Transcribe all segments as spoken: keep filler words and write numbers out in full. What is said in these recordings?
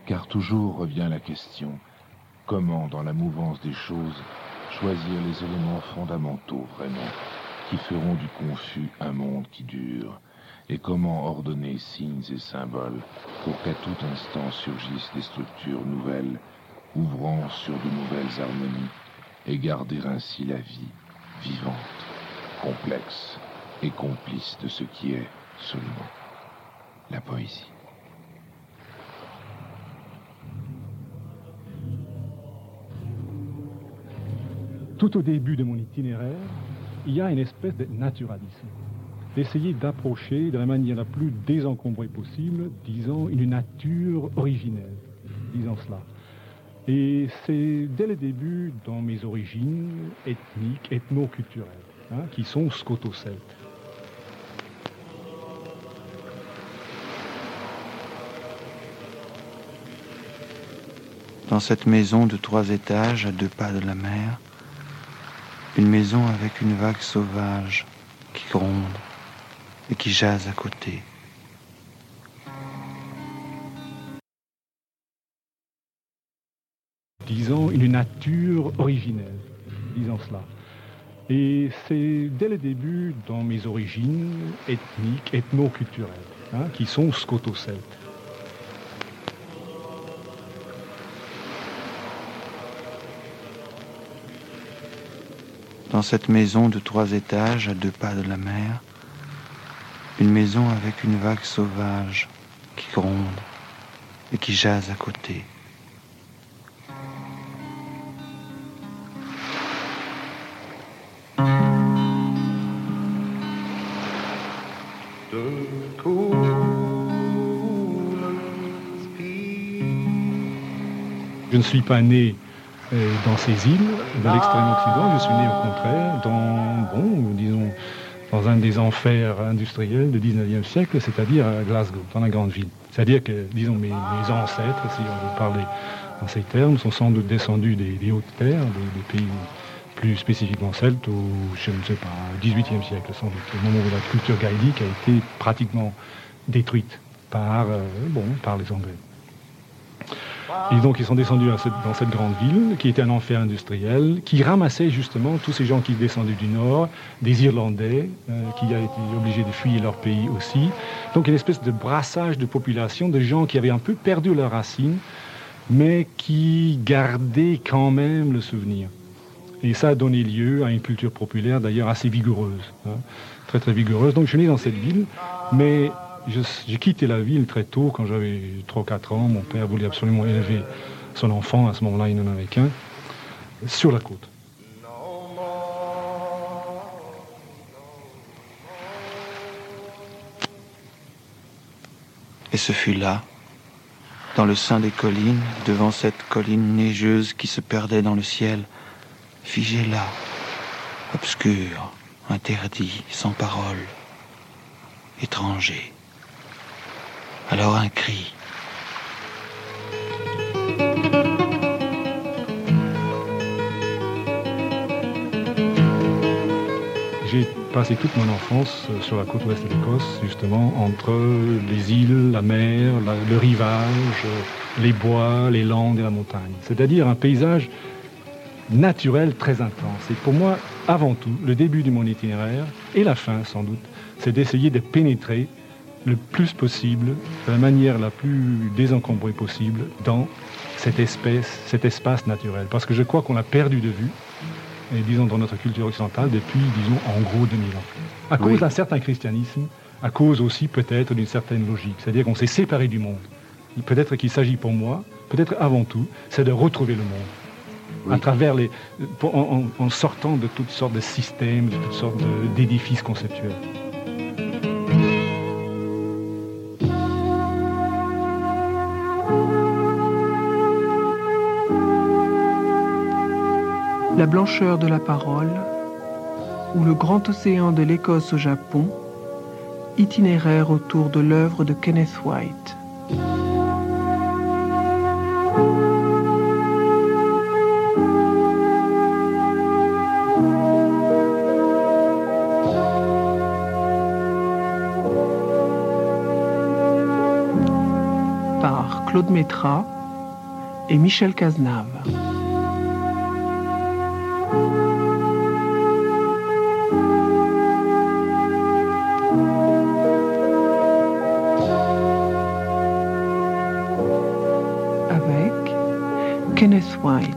Car toujours revient la question, comment, dans la mouvance des choses, choisir les éléments fondamentaux vraiment, qui feront du confus un monde qui dure, et comment ordonner signes et symboles pour qu'à tout instant surgissent des structures nouvelles, ouvrant sur de nouvelles harmonies, et garder ainsi la vie vivante, complexe et complice de ce qui est seulement la poésie. Tout au début de mon itinéraire, il y a une espèce de naturalisme, d'essayer d'approcher de la manière la plus désencombrée possible, disons, une nature originelle, disons cela. Et c'est dès le début dans mes origines ethniques, ethno-culturelles, hein, qui sont scoto-celtes. Dans cette maison de trois étages à deux pas de la mer, une maison avec une vague sauvage qui gronde et qui jase à côté. Disons, une nature originelle, disons cela. Et c'est dès le début dans mes origines ethniques, ethno-culturelles, hein, qui sont scoto-celtes. Dans cette maison de trois étages à deux pas de la mer, une maison avec une vague sauvage qui gronde et qui jase à côté. Je ne suis pas né euh, dans ces îles de l'extrême occident, je suis né au contraire dans, bon, disons, dans un des enfers industriels du dix-neuvième siècle, c'est-à-dire à Glasgow, dans la grande ville. C'est-à-dire que, disons, mes, mes ancêtres, si on veut parler dans ces termes, sont sans doute descendus des, des hautes terres, des, des pays plus spécifiquement celtes, au, je ne sais pas, au dix-huitième siècle, sans doute, au moment où la culture gaélique a été pratiquement détruite par, euh, bon, par les Anglais. Et donc ils sont descendus dans cette, dans cette grande ville, qui était un enfer industriel, qui ramassait justement tous ces gens qui descendaient du nord, des Irlandais, euh, qui avaient été obligés de fuir leur pays aussi. Donc une espèce de brassage de population, de gens qui avaient un peu perdu leurs racines, mais qui gardaient quand même le souvenir. Et ça a donné lieu à une culture populaire d'ailleurs assez vigoureuse, hein, très très vigoureuse. Donc je suis né dans cette ville, mais je, j'ai quitté la ville très tôt, quand j'avais trois quatre ans. Mon père voulait absolument élever son enfant, à ce moment-là il n'en avait qu'un, sur la côte. Et ce fut là, dans le sein des collines, devant cette colline neigeuse qui se perdait dans le ciel, figé là, obscur, interdit, sans parole, étranger. Alors un cri. J'ai passé toute mon enfance sur la côte ouest de l'Écosse, justement, entre les îles, la mer, la, le rivage, les bois, les landes et la montagne. C'est-à-dire un paysage naturel très intense. Et pour moi, avant tout, le début de mon itinéraire, et la fin sans doute, c'est d'essayer de pénétrer le plus possible, de la manière la plus désencombrée possible, dans cette espèce, cet espace naturel. Parce que je crois qu'on l'a perdu de vue, et disons dans notre culture occidentale, depuis, disons, en gros deux mille ans. À cause oui. d'un certain christianisme, à cause aussi peut-être d'une certaine logique. C'est-à-dire qu'on s'est séparé du monde. Peut-être qu'il s'agit pour moi, peut-être avant tout, c'est de retrouver le monde. Oui. À travers les, pour, en, en sortant de toutes sortes de systèmes, de toutes sortes de, d'édifices conceptuels. La blancheur de la parole, ou le grand océan de l'Écosse au Japon, itinéraire autour de l'œuvre de Kenneth White. Par Claude Métra, et Michel Cazenave. Avec Kenneth White.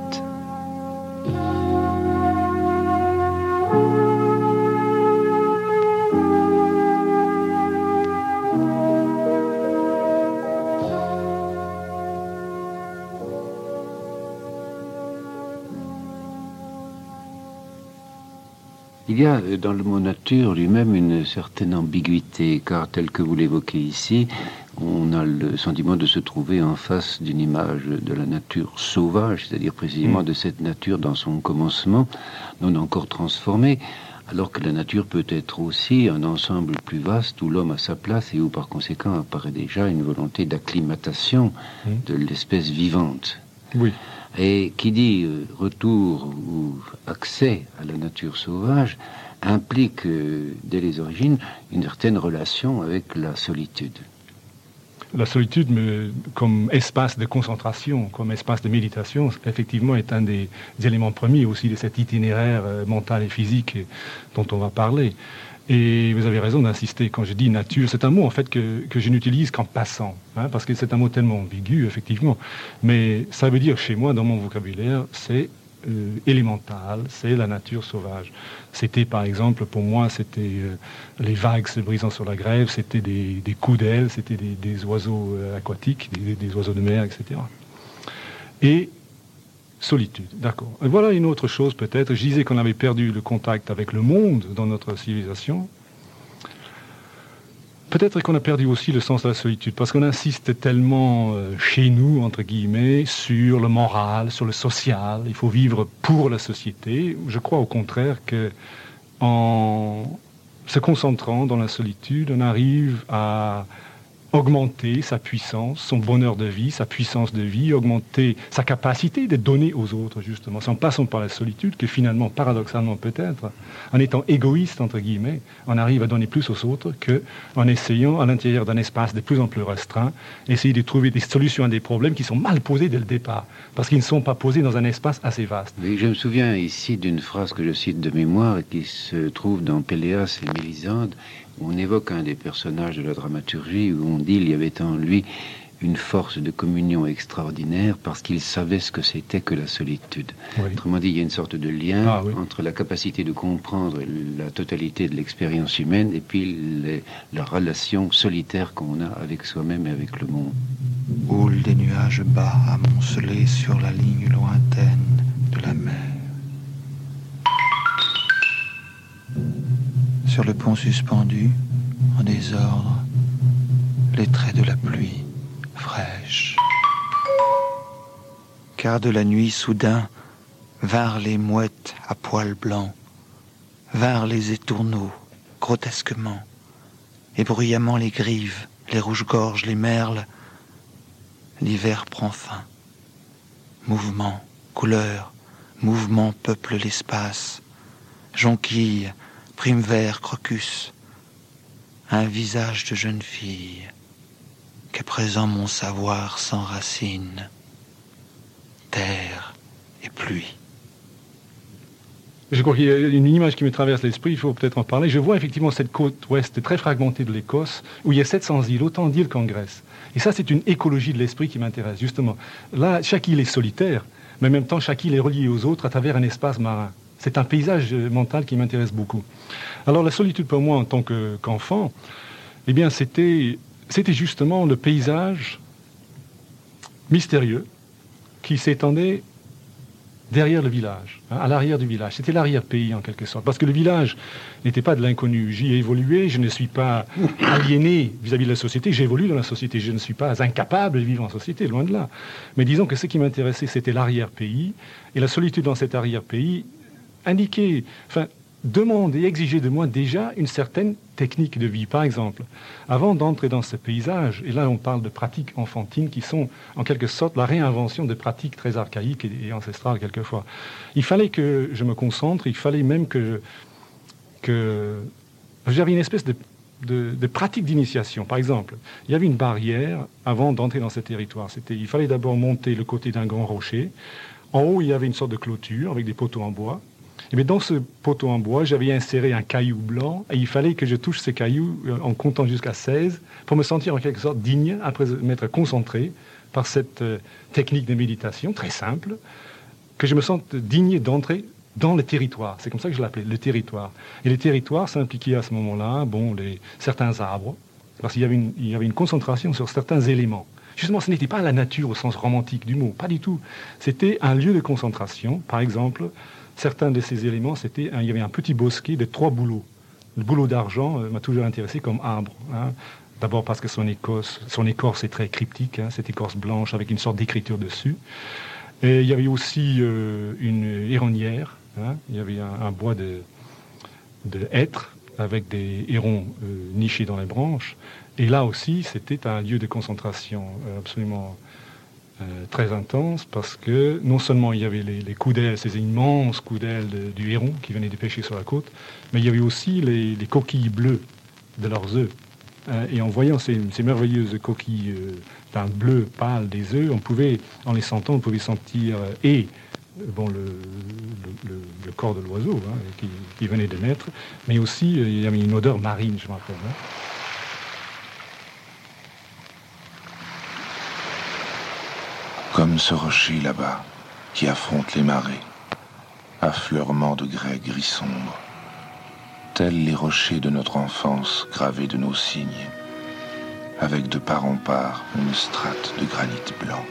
Il y a dans le mot nature lui-même une certaine ambiguïté, car tel que vous l'évoquez ici, on a le sentiment de se trouver en face d'une image de la nature sauvage, c'est-à-dire précisément mmh. de cette nature dans son commencement, non encore transformée, alors que la nature peut être aussi un ensemble plus vaste où l'homme a sa place et où par conséquent apparaît déjà une volonté d'acclimatation mmh. de l'espèce vivante. Oui. Et qui dit euh, retour ou accès à la nature sauvage implique euh, dès les origines une certaine relation avec la solitude. La solitude, mais, comme espace de concentration, comme espace de méditation, effectivement est un des éléments premiers aussi de cet itinéraire euh, mental et physique et, dont on va parler. Et vous avez raison d'insister, quand je dis nature, c'est un mot en fait que, que je n'utilise qu'en passant, hein, parce que c'est un mot tellement ambigu, effectivement. Mais ça veut dire chez moi, dans mon vocabulaire, c'est euh, élémental, c'est la nature sauvage. C'était par exemple, pour moi, c'était euh, les vagues se brisant sur la grève, c'était des, des coups d'ailes, c'était des, des oiseaux euh, aquatiques, des, des oiseaux de mer, et cetera. Et solitude, d'accord. Et voilà une autre chose peut-être. Je disais qu'on avait perdu le contact avec le monde dans notre civilisation. Peut-être qu'on a perdu aussi le sens de la solitude, parce qu'on insiste tellement euh, chez nous, entre guillemets, sur le moral, sur le social. Il faut vivre pour la société. Je crois au contraire que en se concentrant dans la solitude, on arrive à augmenter sa puissance, son bonheur de vie, sa puissance de vie, augmenter sa capacité de donner aux autres, justement. C'est en passant par la solitude que finalement, paradoxalement peut-être, en étant égoïste, entre guillemets, on arrive à donner plus aux autres qu'en essayant, à l'intérieur d'un espace de plus en plus restreint, essayer de trouver des solutions à des problèmes qui sont mal posés dès le départ, parce qu'ils ne sont pas posés dans un espace assez vaste. Oui, je me souviens ici d'une phrase que je cite de mémoire et qui se trouve dans Péléas et Mélisande, où on évoque un des personnages de la dramaturgie, où on dit qu'il y avait en lui une force de communion extraordinaire parce qu'il savait ce que c'était que la solitude. Oui. Autrement dit, il y a une sorte de lien ah, oui. entre la capacité de comprendre la totalité de l'expérience humaine et puis les, la relation solitaire qu'on a avec soi-même et avec le monde. Houle des nuages bas amoncelés sur la ligne lointaine de la mer. Sur le pont suspendu, en désordre, les traits de la pluie fraîche. Car de la nuit soudain vinrent les mouettes à poils blancs, vinrent les étourneaux grotesquement, et bruyamment les grives, les rouges-gorges, les merles. L'hiver prend fin. Mouvement, couleur, mouvement peuple l'espace. Jonquille, prime vert, crocus, un visage de jeune fille, qu'à présent mon savoir s'enracine, terre et pluie. Je crois qu'il y a une image qui me traverse l'esprit, il faut peut-être en parler. Je vois effectivement cette côte ouest très fragmentée de l'Écosse, où il y a sept cents îles, autant d'îles qu'en Grèce. Et ça, c'est une écologie de l'esprit qui m'intéresse, justement. Là, chaque île est solitaire, mais en même temps, chaque île est reliée aux autres à travers un espace marin. C'est un paysage mental qui m'intéresse beaucoup. Alors la solitude pour moi en tant que, qu'enfant, eh bien c'était, c'était justement le paysage mystérieux qui s'étendait derrière le village, hein, à l'arrière du village. C'était l'arrière-pays en quelque sorte, parce que le village n'était pas de l'inconnu. J'y ai évolué, je ne suis pas aliéné vis-à-vis de la société, j'évolue dans la société, je ne suis pas incapable de vivre en société, loin de là. Mais disons que ce qui m'intéressait, c'était l'arrière-pays, et la solitude dans cet arrière-pays indiquer, enfin, demander et exiger de moi déjà une certaine technique de vie. Par exemple, avant d'entrer dans ce paysage, et là on parle de pratiques enfantines qui sont en quelque sorte la réinvention de pratiques très archaïques et, et ancestrales quelquefois. Il fallait que je me concentre, il fallait même que, que j'avais une espèce de de, de pratiques d'initiation. Par exemple, il y avait une barrière avant d'entrer dans ce territoire. C'était, il fallait d'abord monter le côté d'un grand rocher. En haut, il y avait une sorte de clôture avec des poteaux en bois. Et bien, dans ce poteau en bois, j'avais inséré un caillou blanc et il fallait que je touche ce caillou en comptant jusqu'à seize pour me sentir en quelque sorte digne, après m'être concentré par cette euh, technique de méditation très simple, que je me sente digne d'entrer dans le territoire. C'est comme ça que je l'appelais, le territoire. Et le territoire, ça impliquait à ce moment-là bon, les, certains arbres, parce qu'il y avait, une, il y avait une concentration sur certains éléments. Justement, ce n'était pas la nature au sens romantique du mot, pas du tout. C'était un lieu de concentration. Par exemple, certains de ces éléments, c'était, il y avait un petit bosquet de trois bouleaux. Le bouleau d'argent euh, m'a toujours intéressé comme arbre. Hein. D'abord parce que son écorce, son écorce est très cryptique, hein, cette écorce blanche avec une sorte d'écriture dessus. Et il y avait aussi euh, une héronnière. Hein. Il y avait un, un bois de, de hêtre avec des hérons euh, nichés dans les branches. Et là aussi, c'était un lieu de concentration euh, absolument euh, très intense parce que non seulement il y avait les, les coups d'ailes, ces immenses coups d'ailes de, du héron qui venaient de pêcher sur la côte, mais il y avait aussi les, les coquilles bleues de leurs œufs. Euh, et en voyant ces, ces merveilleuses coquilles euh, d'un bleu pâle des œufs, on pouvait, en les sentant, on pouvait sentir euh, et bon, le, le, le, le corps de l'oiseau hein, qui, qui venait de naître, mais aussi euh, il y avait une odeur marine, je me rappelle. Hein. Comme ce rocher là-bas, qui affronte les marées, affleurement de grès gris sombre, tels les rochers de notre enfance gravés de nos signes, avec de part en part une strate de granit blanc.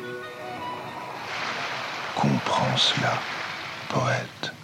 Comprends cela, poète.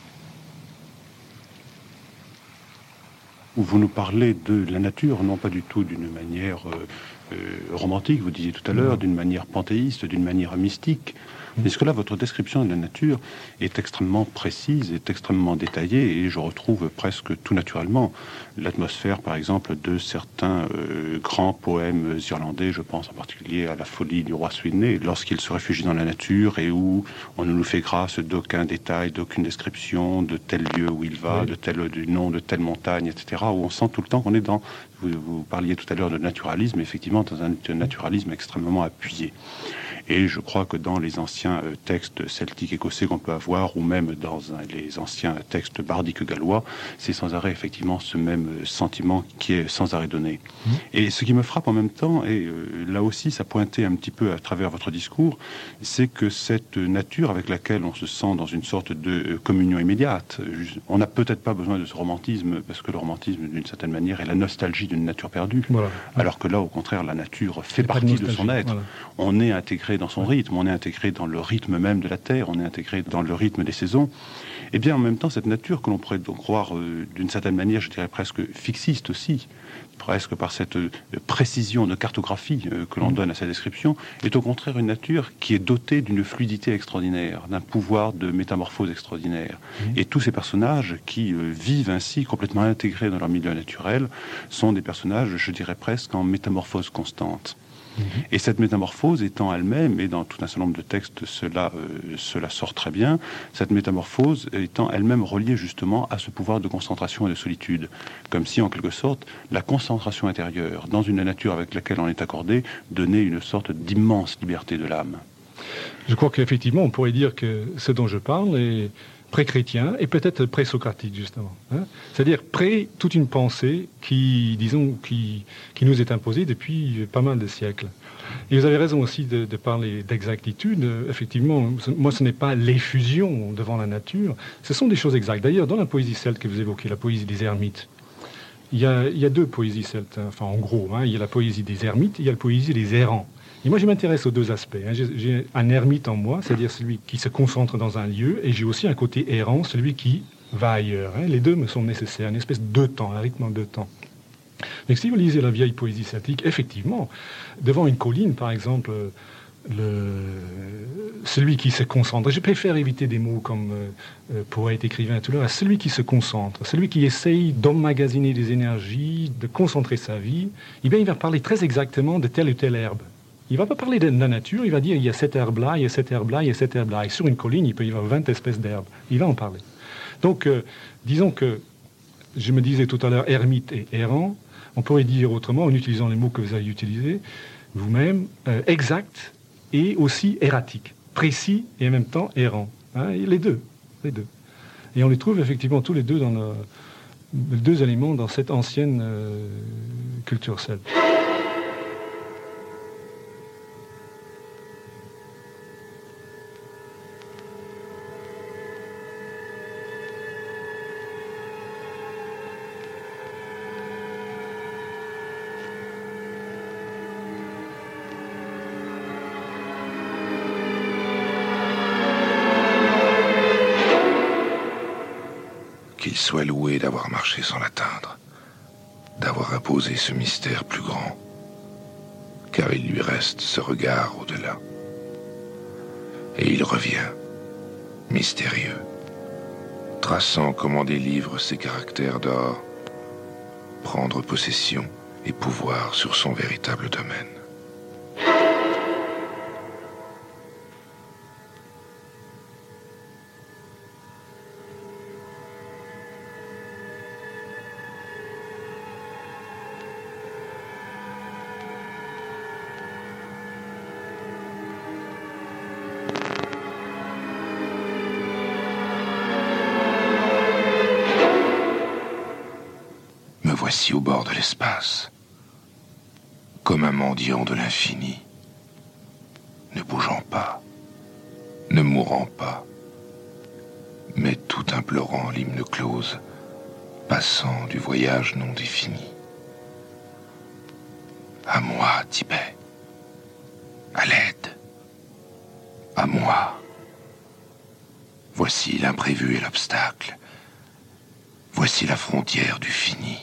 Vous nous parlez de la nature, non pas du tout d'une manière euh, euh, romantique, vous disiez tout à l'heure, d'une manière panthéiste, d'une manière mystique. Puisque là, votre description de la nature est extrêmement précise, est extrêmement détaillée, et je retrouve presque tout naturellement l'atmosphère, par exemple, de certains euh, grands poèmes irlandais. Je pense en particulier à La folie du roi Swiney, lorsqu'il se réfugie dans la nature et où on ne nous fait grâce d'aucun détail, d'aucune description de tel lieu où il va, oui. de tel du nom de telle montagne, et cetera. Où on sent tout le temps qu'on est dans. Vous, vous parliez tout à l'heure de naturalisme, effectivement, dans un naturalisme extrêmement appuyé. Et je crois que dans les anciens euh, textes celtiques écossais qu'on peut avoir, ou même dans un, les anciens textes bardiques gallois, c'est sans arrêt effectivement ce même euh, sentiment qui est sans arrêt donné. Mmh. Et ce qui me frappe en même temps, et euh, là aussi ça pointait un petit peu à travers votre discours, c'est que cette nature avec laquelle on se sent dans une sorte de euh, communion immédiate, on n'a peut-être pas besoin de ce romantisme, parce que le romantisme d'une certaine manière est la nostalgie d'une nature perdue, voilà. Alors que là au contraire la nature fait partie de, de son être, voilà. On est intégré dans son rythme, on est intégré dans le rythme même de la terre, on est intégré dans le rythme des saisons. Et bien en même temps, cette nature que l'on pourrait donc croire euh, d'une certaine manière, je dirais presque fixiste aussi, presque par cette euh, précision de cartographie euh, que l'on mmh. donne à sa description, est au contraire une nature qui est dotée d'une fluidité extraordinaire, d'un pouvoir de métamorphose extraordinaire. Mmh. Et tous ces personnages qui euh, vivent ainsi, complètement intégrés dans leur milieu naturel, sont des personnages, je dirais presque, en métamorphose constante. Et cette métamorphose étant elle-même, et dans tout un certain nombre de textes cela, euh, cela sort très bien, cette métamorphose étant elle-même reliée justement à ce pouvoir de concentration et de solitude, comme si en quelque sorte la concentration intérieure dans une nature avec laquelle on est accordé donnait une sorte d'immense liberté de l'âme. Je crois qu'effectivement on pourrait dire que ce dont je parle est pré-chrétien et peut-être pré-socratique justement, hein? C'est-à-dire pré toute une pensée qui, disons, qui, qui nous est imposée depuis pas mal de siècles. Et vous avez raison aussi de, de parler d'exactitude. Effectivement, moi ce n'est pas l'effusion devant la nature, ce sont des choses exactes. D'ailleurs, dans la poésie celte que vous évoquez, la poésie des ermites, il y a, il y a deux poésies celtes, hein, enfin en gros, hein, il y a la poésie des ermites et il y a la poésie des errants. Et moi, je m'intéresse aux deux aspects. Hein. J'ai, j'ai un ermite en moi, c'est-à-dire celui qui se concentre dans un lieu, et j'ai aussi un côté errant, celui qui va ailleurs. Hein. Les deux me sont nécessaires, une espèce de deux temps, un rythme en deux temps. Donc, si vous lisez la vieille poésie celtique, effectivement, devant une colline, par exemple, le, celui qui se concentre, je préfère éviter des mots comme euh, poète, écrivain, tout le reste, celui qui se concentre, celui qui essaye d'emmagasiner des énergies, de concentrer sa vie, eh bien, il va parler très exactement de telle ou telle herbe. Il ne va pas parler de la nature, il va dire il y a cette herbe-là, il y a cette herbe-là, il y a cette herbe-là. Et sur une colline, il peut y avoir vingt espèces d'herbes. Il va en parler. Donc, euh, disons que, je me disais tout à l'heure, ermite et errant. on pourrait dire autrement, en utilisant les mots que vous avez utilisés, vous-même, euh, exact et aussi erratique, précis et en même temps errant. Hein, et les deux, les deux. Et on les trouve effectivement tous les deux dans le, les deux éléments dans cette ancienne euh, culture celte. Qu'il soit loué d'avoir marché sans l'atteindre, d'avoir imposé ce mystère plus grand, car il lui reste ce regard au-delà. Et il revient, mystérieux, traçant comme en des livres ses caractères d'or, prendre possession et pouvoir sur son véritable domaine. Voici au bord de l'espace, comme un mendiant de l'infini, ne bougeant pas, ne mourant pas, mais tout implorant l'hymne close, passant du voyage non défini. À moi, Tibet, à l'aide, à moi. Voici l'imprévu et l'obstacle, voici la frontière du fini.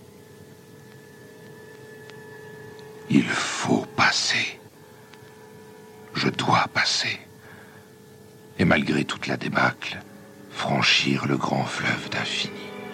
Il faut passer. Je dois passer. Et malgré toute la débâcle, franchir le grand fleuve d'infini.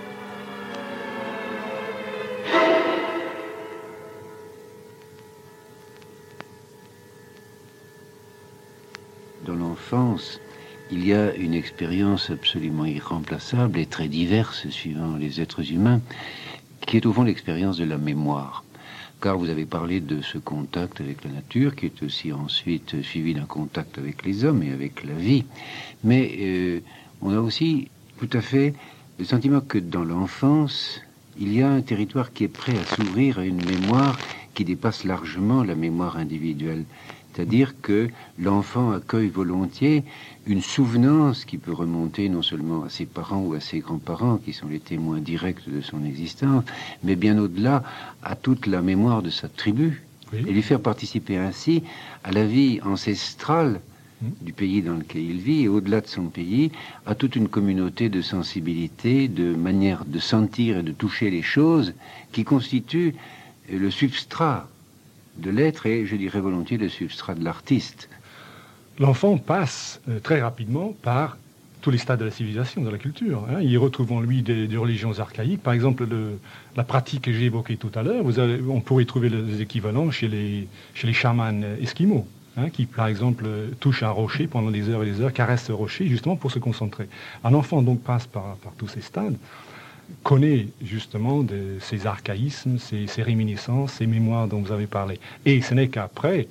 Dans l'enfance, il y a une expérience absolument irremplaçable et très diverse suivant les êtres humains, qui est au fond l'expérience de la mémoire. Car vous avez parlé de ce contact avec la nature, qui est aussi ensuite suivi d'un contact avec les hommes et avec la vie. Mais euh, on a aussi tout à fait le sentiment que dans l'enfance, il y a un territoire qui est prêt à s'ouvrir à une mémoire qui dépasse largement la mémoire individuelle. C'est-à-dire que l'enfant accueille volontiers une souvenance qui peut remonter non seulement à ses parents ou à ses grands-parents, qui sont les témoins directs de son existence, mais bien au-delà à toute la mémoire de sa tribu, oui. Et lui faire participer ainsi à la vie ancestrale mmh. du pays dans lequel il vit, et au-delà de son pays, à toute une communauté de sensibilité, de manière de sentir et de toucher les choses, qui constituent le substrat de l'être et, je dirais volontiers, le substrat de l'artiste. L'enfant passe euh, très rapidement par tous les stades de la civilisation, de la culture. Hein. Il retrouve en lui des, des religions archaïques. Par exemple, le, la pratique que j'ai évoquée tout à l'heure, vous avez, on pourrait trouver les équivalents chez les, chez les chamans esquimaux, hein, qui, par exemple, touchent un rocher pendant des heures et des heures, caressent ce rocher, justement pour se concentrer. Un enfant, donc, passe par, par tous ces stades, connaît justement de ces archaïsmes, ces, ces réminiscences, ces mémoires dont vous avez parlé. Et ce n'est qu'après,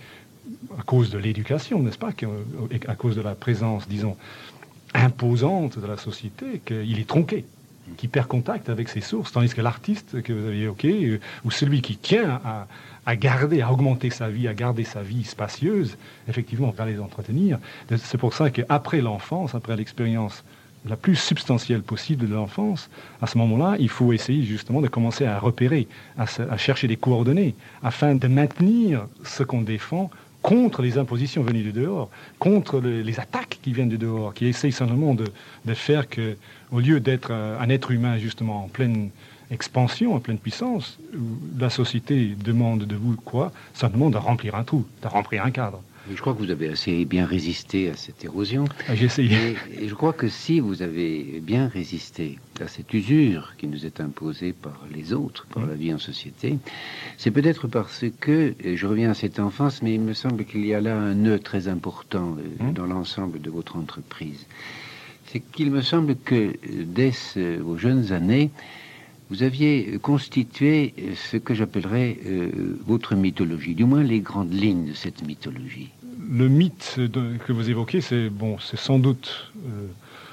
à cause de l'éducation, n'est-ce pas, à cause de la présence, disons, imposante de la société, qu'il est tronqué, qu'il perd contact avec ses sources, tandis que l'artiste que vous avez évoqué, ou celui qui tient à, à garder, à augmenter sa vie, à garder sa vie spacieuse, effectivement, va les entretenir. C'est pour ça qu'après l'enfance, après l'expérience la plus substantielle possible de l'enfance, à ce moment-là, il faut essayer justement de commencer à repérer, à, à chercher des coordonnées, afin de maintenir ce qu'on défend contre les impositions venues du dehors, contre le, les attaques qui viennent du dehors, qui essayent simplement de, de faire que, au lieu d'être un, un être humain justement en pleine expansion, en pleine puissance, la société demande de vous quoi? Simplement de remplir un trou, de remplir un cadre. Je crois que vous avez assez bien résisté à cette érosion. Ah, j'ai essayé. Et, et je crois que si vous avez bien résisté à cette usure qui nous est imposée par les autres, par mmh. la vie en société, c'est peut-être parce que, je reviens à cette enfance, mais il me semble qu'il y a là un nœud très important mmh. dans l'ensemble de votre entreprise. C'est qu'il me semble que dès vos jeunes années, vous aviez constitué ce que j'appellerais euh, votre mythologie, du moins les grandes lignes de cette mythologie. Le mythe de, que vous évoquez, c'est bon, c'est sans doute, euh,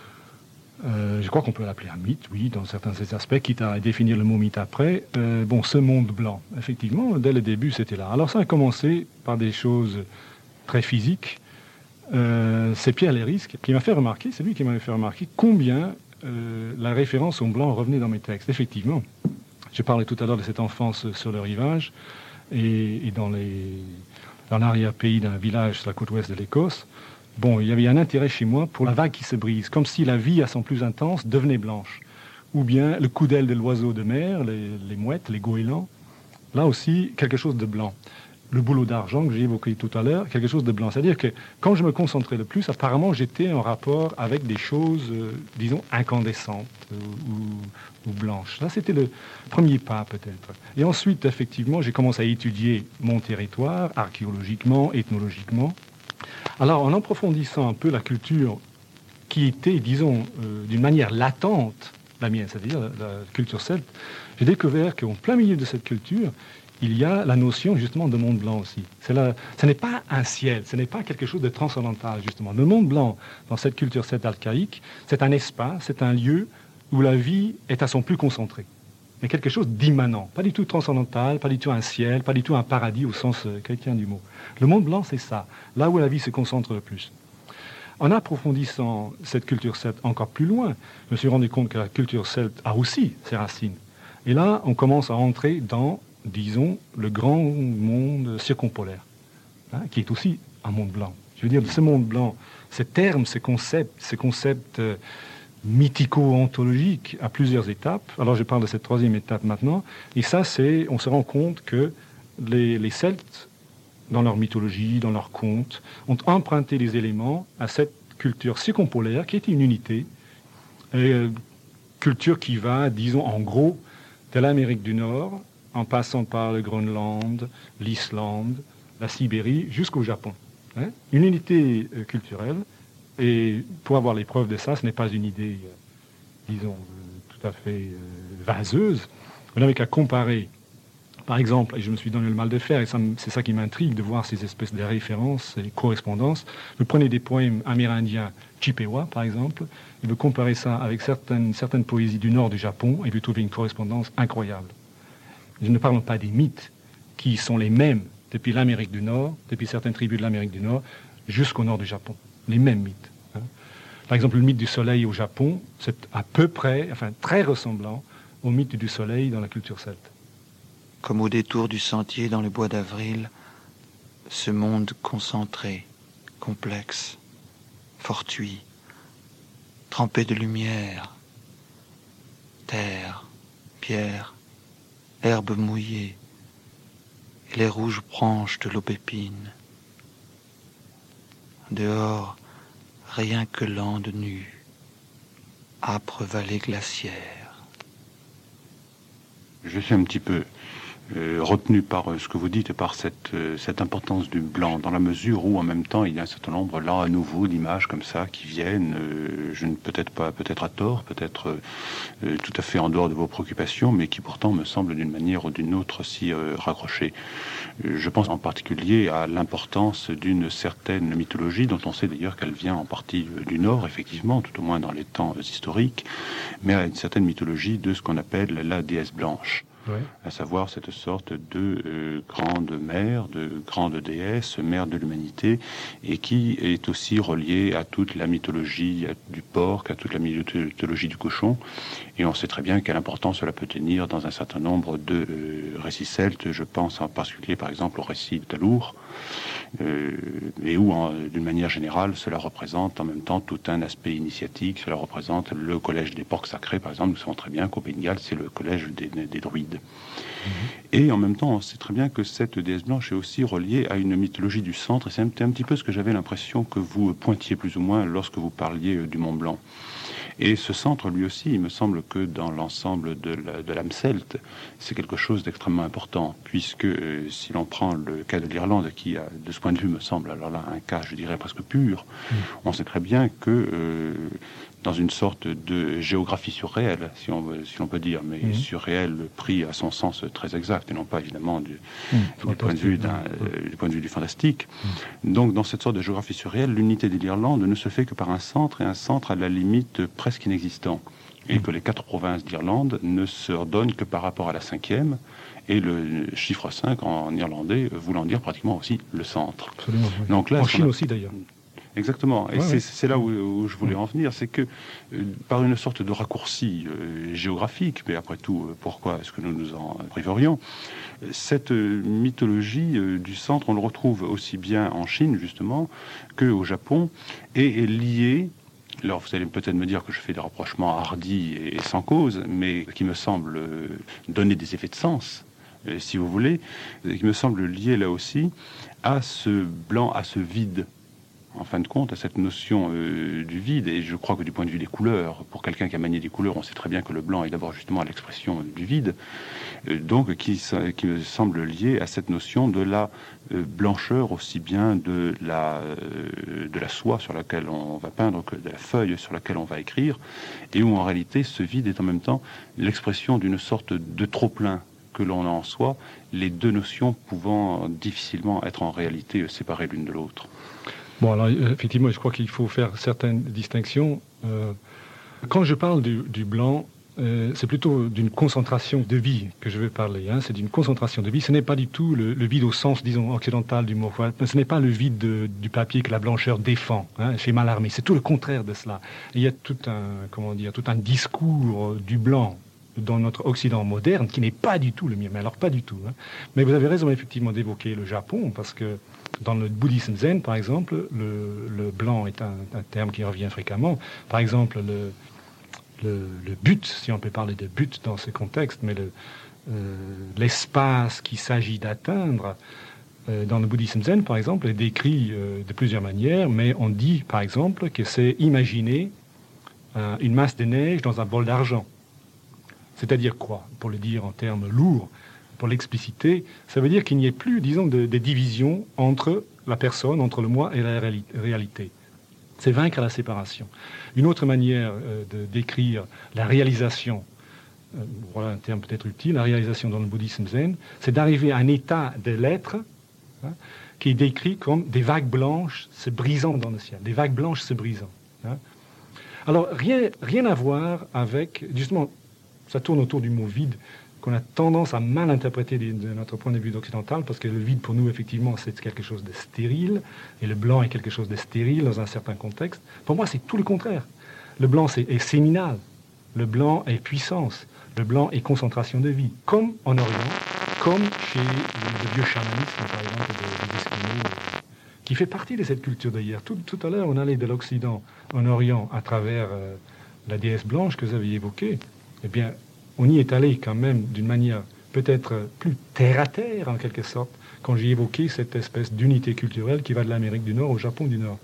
euh, je crois qu'on peut l'appeler un mythe, oui, dans certains de ses aspects, quitte à définir le mot mythe après. Euh, bon, ce monde blanc, effectivement, dès le début, c'était là. Alors ça a commencé par des choses très physiques. Euh, c'est Pierre Léris qui m'a fait remarquer, c'est lui qui m'avait fait remarquer combien euh, la référence au blanc revenait dans mes textes. Effectivement, je parlais tout à l'heure de cette enfance sur le rivage et, et dans les... dans l'arrière-pays d'un village sur la côte ouest de l'Écosse, bon, il y avait un intérêt chez moi pour la vague qui se brise, comme si la vie, à son plus intense, devenait blanche. Ou bien le coup d'aile de l'oiseau de mer, les, les mouettes, les goélands, là aussi, quelque chose de blanc. Le bouleau d'argent que j'ai évoqué tout à l'heure, quelque chose de blanc. C'est-à-dire que quand je me concentrais le plus, apparemment, j'étais en rapport avec des choses, euh, disons, incandescentes euh, ou, ou blanches. Là, c'était le premier pas, peut-être. Et ensuite, effectivement, j'ai commencé à étudier mon territoire, archéologiquement, ethnologiquement. Alors, en approfondissant un peu la culture qui était, disons, euh, d'une manière latente, la mienne, c'est-à-dire la, la culture celte, j'ai découvert qu'en plein milieu de cette culture, il y a la notion justement de monde blanc aussi. C'est la, ce n'est pas un ciel, ce n'est pas quelque chose de transcendantal justement. Le monde blanc, dans cette culture celte archaïque, c'est un espace, c'est un lieu où la vie est à son plus concentré. Mais quelque chose d'immanent, pas du tout transcendantal, pas du tout un ciel, pas du tout un paradis au sens euh, chrétien du mot. Le monde blanc, c'est ça, là où la vie se concentre le plus. En approfondissant cette culture celte encore plus loin, je me suis rendu compte que la culture celte a aussi ses racines. Et là, on commence à entrer dans, disons, le grand monde circumpolaire, hein, qui est aussi un monde blanc. Je veux dire, ce monde blanc, ces termes, ces concepts, ces concepts euh, mythico-ontologiques à plusieurs étapes. Alors, je parle de cette troisième étape maintenant. Et ça, c'est, on se rend compte que les, les Celtes, dans leur mythologie, dans leurs contes, ont emprunté des éléments à cette culture circumpolaire qui était une unité, et, euh, culture qui va, disons, en gros, de l'Amérique du Nord, en passant par le Groenland, l'Islande, la Sibérie, jusqu'au Japon. Hein, une unité euh, culturelle. Et pour avoir les preuves de ça, ce n'est pas une idée, euh, disons, euh, tout à fait euh, vaseuse. Vous n'avez qu'à comparer. Par exemple, et je me suis donné le mal de faire, et ça, c'est ça qui m'intrigue, de voir ces espèces de références et correspondances. Vous prenez des poèmes amérindiens Chippewa, par exemple, et vous comparez ça avec certaines, certaines poésies du nord du Japon, et vous trouvez une correspondance incroyable. Je ne parle pas des mythes, qui sont les mêmes depuis l'Amérique du Nord, depuis certaines tribus de l'Amérique du Nord, jusqu'au nord du Japon. Les mêmes mythes. Hein. Par exemple, le mythe du soleil au Japon, c'est à peu près, enfin très ressemblant au mythe du soleil dans la culture celte. Comme au détour du sentier dans le bois d'avril, ce monde concentré, complexe, fortuit, trempé de lumière, terre, pierre, herbe mouillée et les rouges branches de l'aubépine. Dehors, rien que lande nue, âpre vallée glaciaire. Je suis un petit peu euh, retenu par euh, ce que vous dites et par cette, euh, cette importance du blanc, dans la mesure où en même temps il y a un certain nombre là à nouveau d'images comme ça qui viennent, euh, je ne peut-être pas, peut-être à tort, peut-être euh, tout à fait en dehors de vos préoccupations, mais qui pourtant me semblent d'une manière ou d'une autre aussi euh, raccrochées. Je pense en particulier à l'importance d'une certaine mythologie, dont on sait d'ailleurs qu'elle vient en partie du Nord, effectivement, tout au moins dans les temps historiques, mais à une certaine mythologie de ce qu'on appelle la déesse blanche. Ouais. À savoir cette sorte de euh, grande mère, de grande déesse, mère de l'humanité, et qui est aussi reliée à toute la mythologie du porc, à toute la mythologie du cochon. Et on sait très bien quelle importance cela peut tenir dans un certain nombre de euh, récits celtes. Je pense en particulier, par exemple, au récit de Talour, euh, et où, en, d'une manière générale, cela représente en même temps tout un aspect initiatique. Cela représente le collège des porcs sacrés, par exemple. Nous savons très bien qu'au Pays de Galles, c'est le collège des, des druides. Mmh. Et en même temps, on sait très bien que cette déesse blanche est aussi reliée à une mythologie du centre. Et c'est un, un petit peu ce que j'avais l'impression que vous pointiez plus ou moins lorsque vous parliez du Mont Blanc. Et ce centre, lui aussi, il me semble que dans l'ensemble de, la, de l'âme celte, c'est quelque chose d'extrêmement important, puisque euh, si l'on prend le cas de l'Irlande, qui, a, de ce point de vue, me semble, alors là, un cas, je dirais, presque pur, mmh. on sait très bien que euh, dans une sorte de géographie surréelle, si on, veut, si l'on peut dire, mais mmh. surréelle pris à son sens très exact, et non pas évidemment du, mmh. du, point, de vue d'un, mmh. du point de vue du fantastique. Mmh. Donc dans cette sorte de géographie surréelle, l'unité de l'Irlande ne se fait que par un centre, et un centre à la limite presque inexistant, et mmh. que les quatre provinces d'Irlande ne se redonnent que par rapport à la cinquième, et le chiffre cinq en irlandais voulant dire pratiquement aussi le centre. Absolument, oui. Donc là, en Chine a... aussi d'ailleurs. Exactement, et ouais, c'est, ouais. c'est là où, où je voulais en venir, c'est que euh, par une sorte de raccourci euh, géographique, mais après tout, euh, pourquoi est-ce que nous nous en priverions, cette euh, mythologie euh, du centre, on le retrouve aussi bien en Chine, justement, qu'au Japon, et est liée. Alors, vous allez peut-être me dire que je fais des rapprochements hardis et, et sans cause, mais qui me semblent euh, donner des effets de sens, euh, si vous voulez, qui me semblent liés là aussi à ce blanc, à ce vide. En fin de compte, à cette notion euh, du vide, et je crois que du point de vue des couleurs, pour quelqu'un qui a manié des couleurs, on sait très bien que le blanc est d'abord justement à l'expression du vide, euh, donc qui, qui me semble lié à cette notion de la euh, blancheur aussi bien de la, euh, de la soie sur laquelle on va peindre que de la feuille sur laquelle on va écrire, et où en réalité ce vide est en même temps l'expression d'une sorte de trop-plein que l'on a en soi, les deux notions pouvant difficilement être en réalité séparées l'une de l'autre. Bon, alors effectivement, je crois qu'il faut faire certaines distinctions. Euh, quand je parle du, du blanc, euh, c'est plutôt d'une concentration de vie que je veux parler. Hein. C'est d'une concentration de vie. Ce n'est pas du tout le, le vide au sens, disons, occidental du mot. Ce n'est pas le vide de, du papier que la blancheur défend. Hein, chez Mallarmé, c'est tout le contraire de cela. Il y a tout un, comment dire, tout un discours du blanc dans notre Occident moderne qui n'est pas du tout le mien. Mais alors pas du tout. Hein. Mais vous avez raison effectivement d'évoquer le Japon parce que dans le bouddhisme zen, par exemple, le, le blanc est un, un terme qui revient fréquemment. Par exemple, le, le, le but, si on peut parler de but dans ce contexte, mais le, euh, l'espace qu'il s'agit d'atteindre, euh, dans le bouddhisme zen, par exemple, est décrit euh, de plusieurs manières, mais on dit, par exemple, que c'est imaginer euh, une masse de neige dans un bol d'argent. C'est-à-dire quoi? Pour le dire en termes lourds, pour l'expliciter, ça veut dire qu'il n'y ait plus, disons, de, de division entre la personne, entre le moi et la réalité. C'est vaincre la séparation. Une autre manière euh, de décrire la réalisation, euh, voilà un terme peut-être utile, la réalisation dans le bouddhisme zen, c'est d'arriver à un état de l'être hein, qui est décrit comme des vagues blanches se brisant dans le ciel, des vagues blanches se brisant. Hein. Alors, rien, rien à voir avec, justement, ça tourne autour du mot vide, qu'on a tendance à mal interpréter de, de notre point de vue occidental, parce que le vide, pour nous, effectivement, c'est quelque chose de stérile, et le blanc est quelque chose de stérile dans un certain contexte. Pour moi, c'est tout le contraire. Le blanc c'est, est séminal, le blanc est puissance, le blanc est concentration de vie, comme en Orient, comme chez le vieux chamanisme, par exemple, des, des Esquimaux, qui fait partie de cette culture d'ailleurs. Tout, tout à l'heure, on allait de l'Occident en Orient à travers euh, la déesse blanche que vous avez évoquée. Eh bien, on y est allé quand même d'une manière peut-être plus terre-à-terre, en quelque sorte, quand j'ai évoqué cette espèce d'unité culturelle qui va de l'Amérique du Nord au Japon du Nord.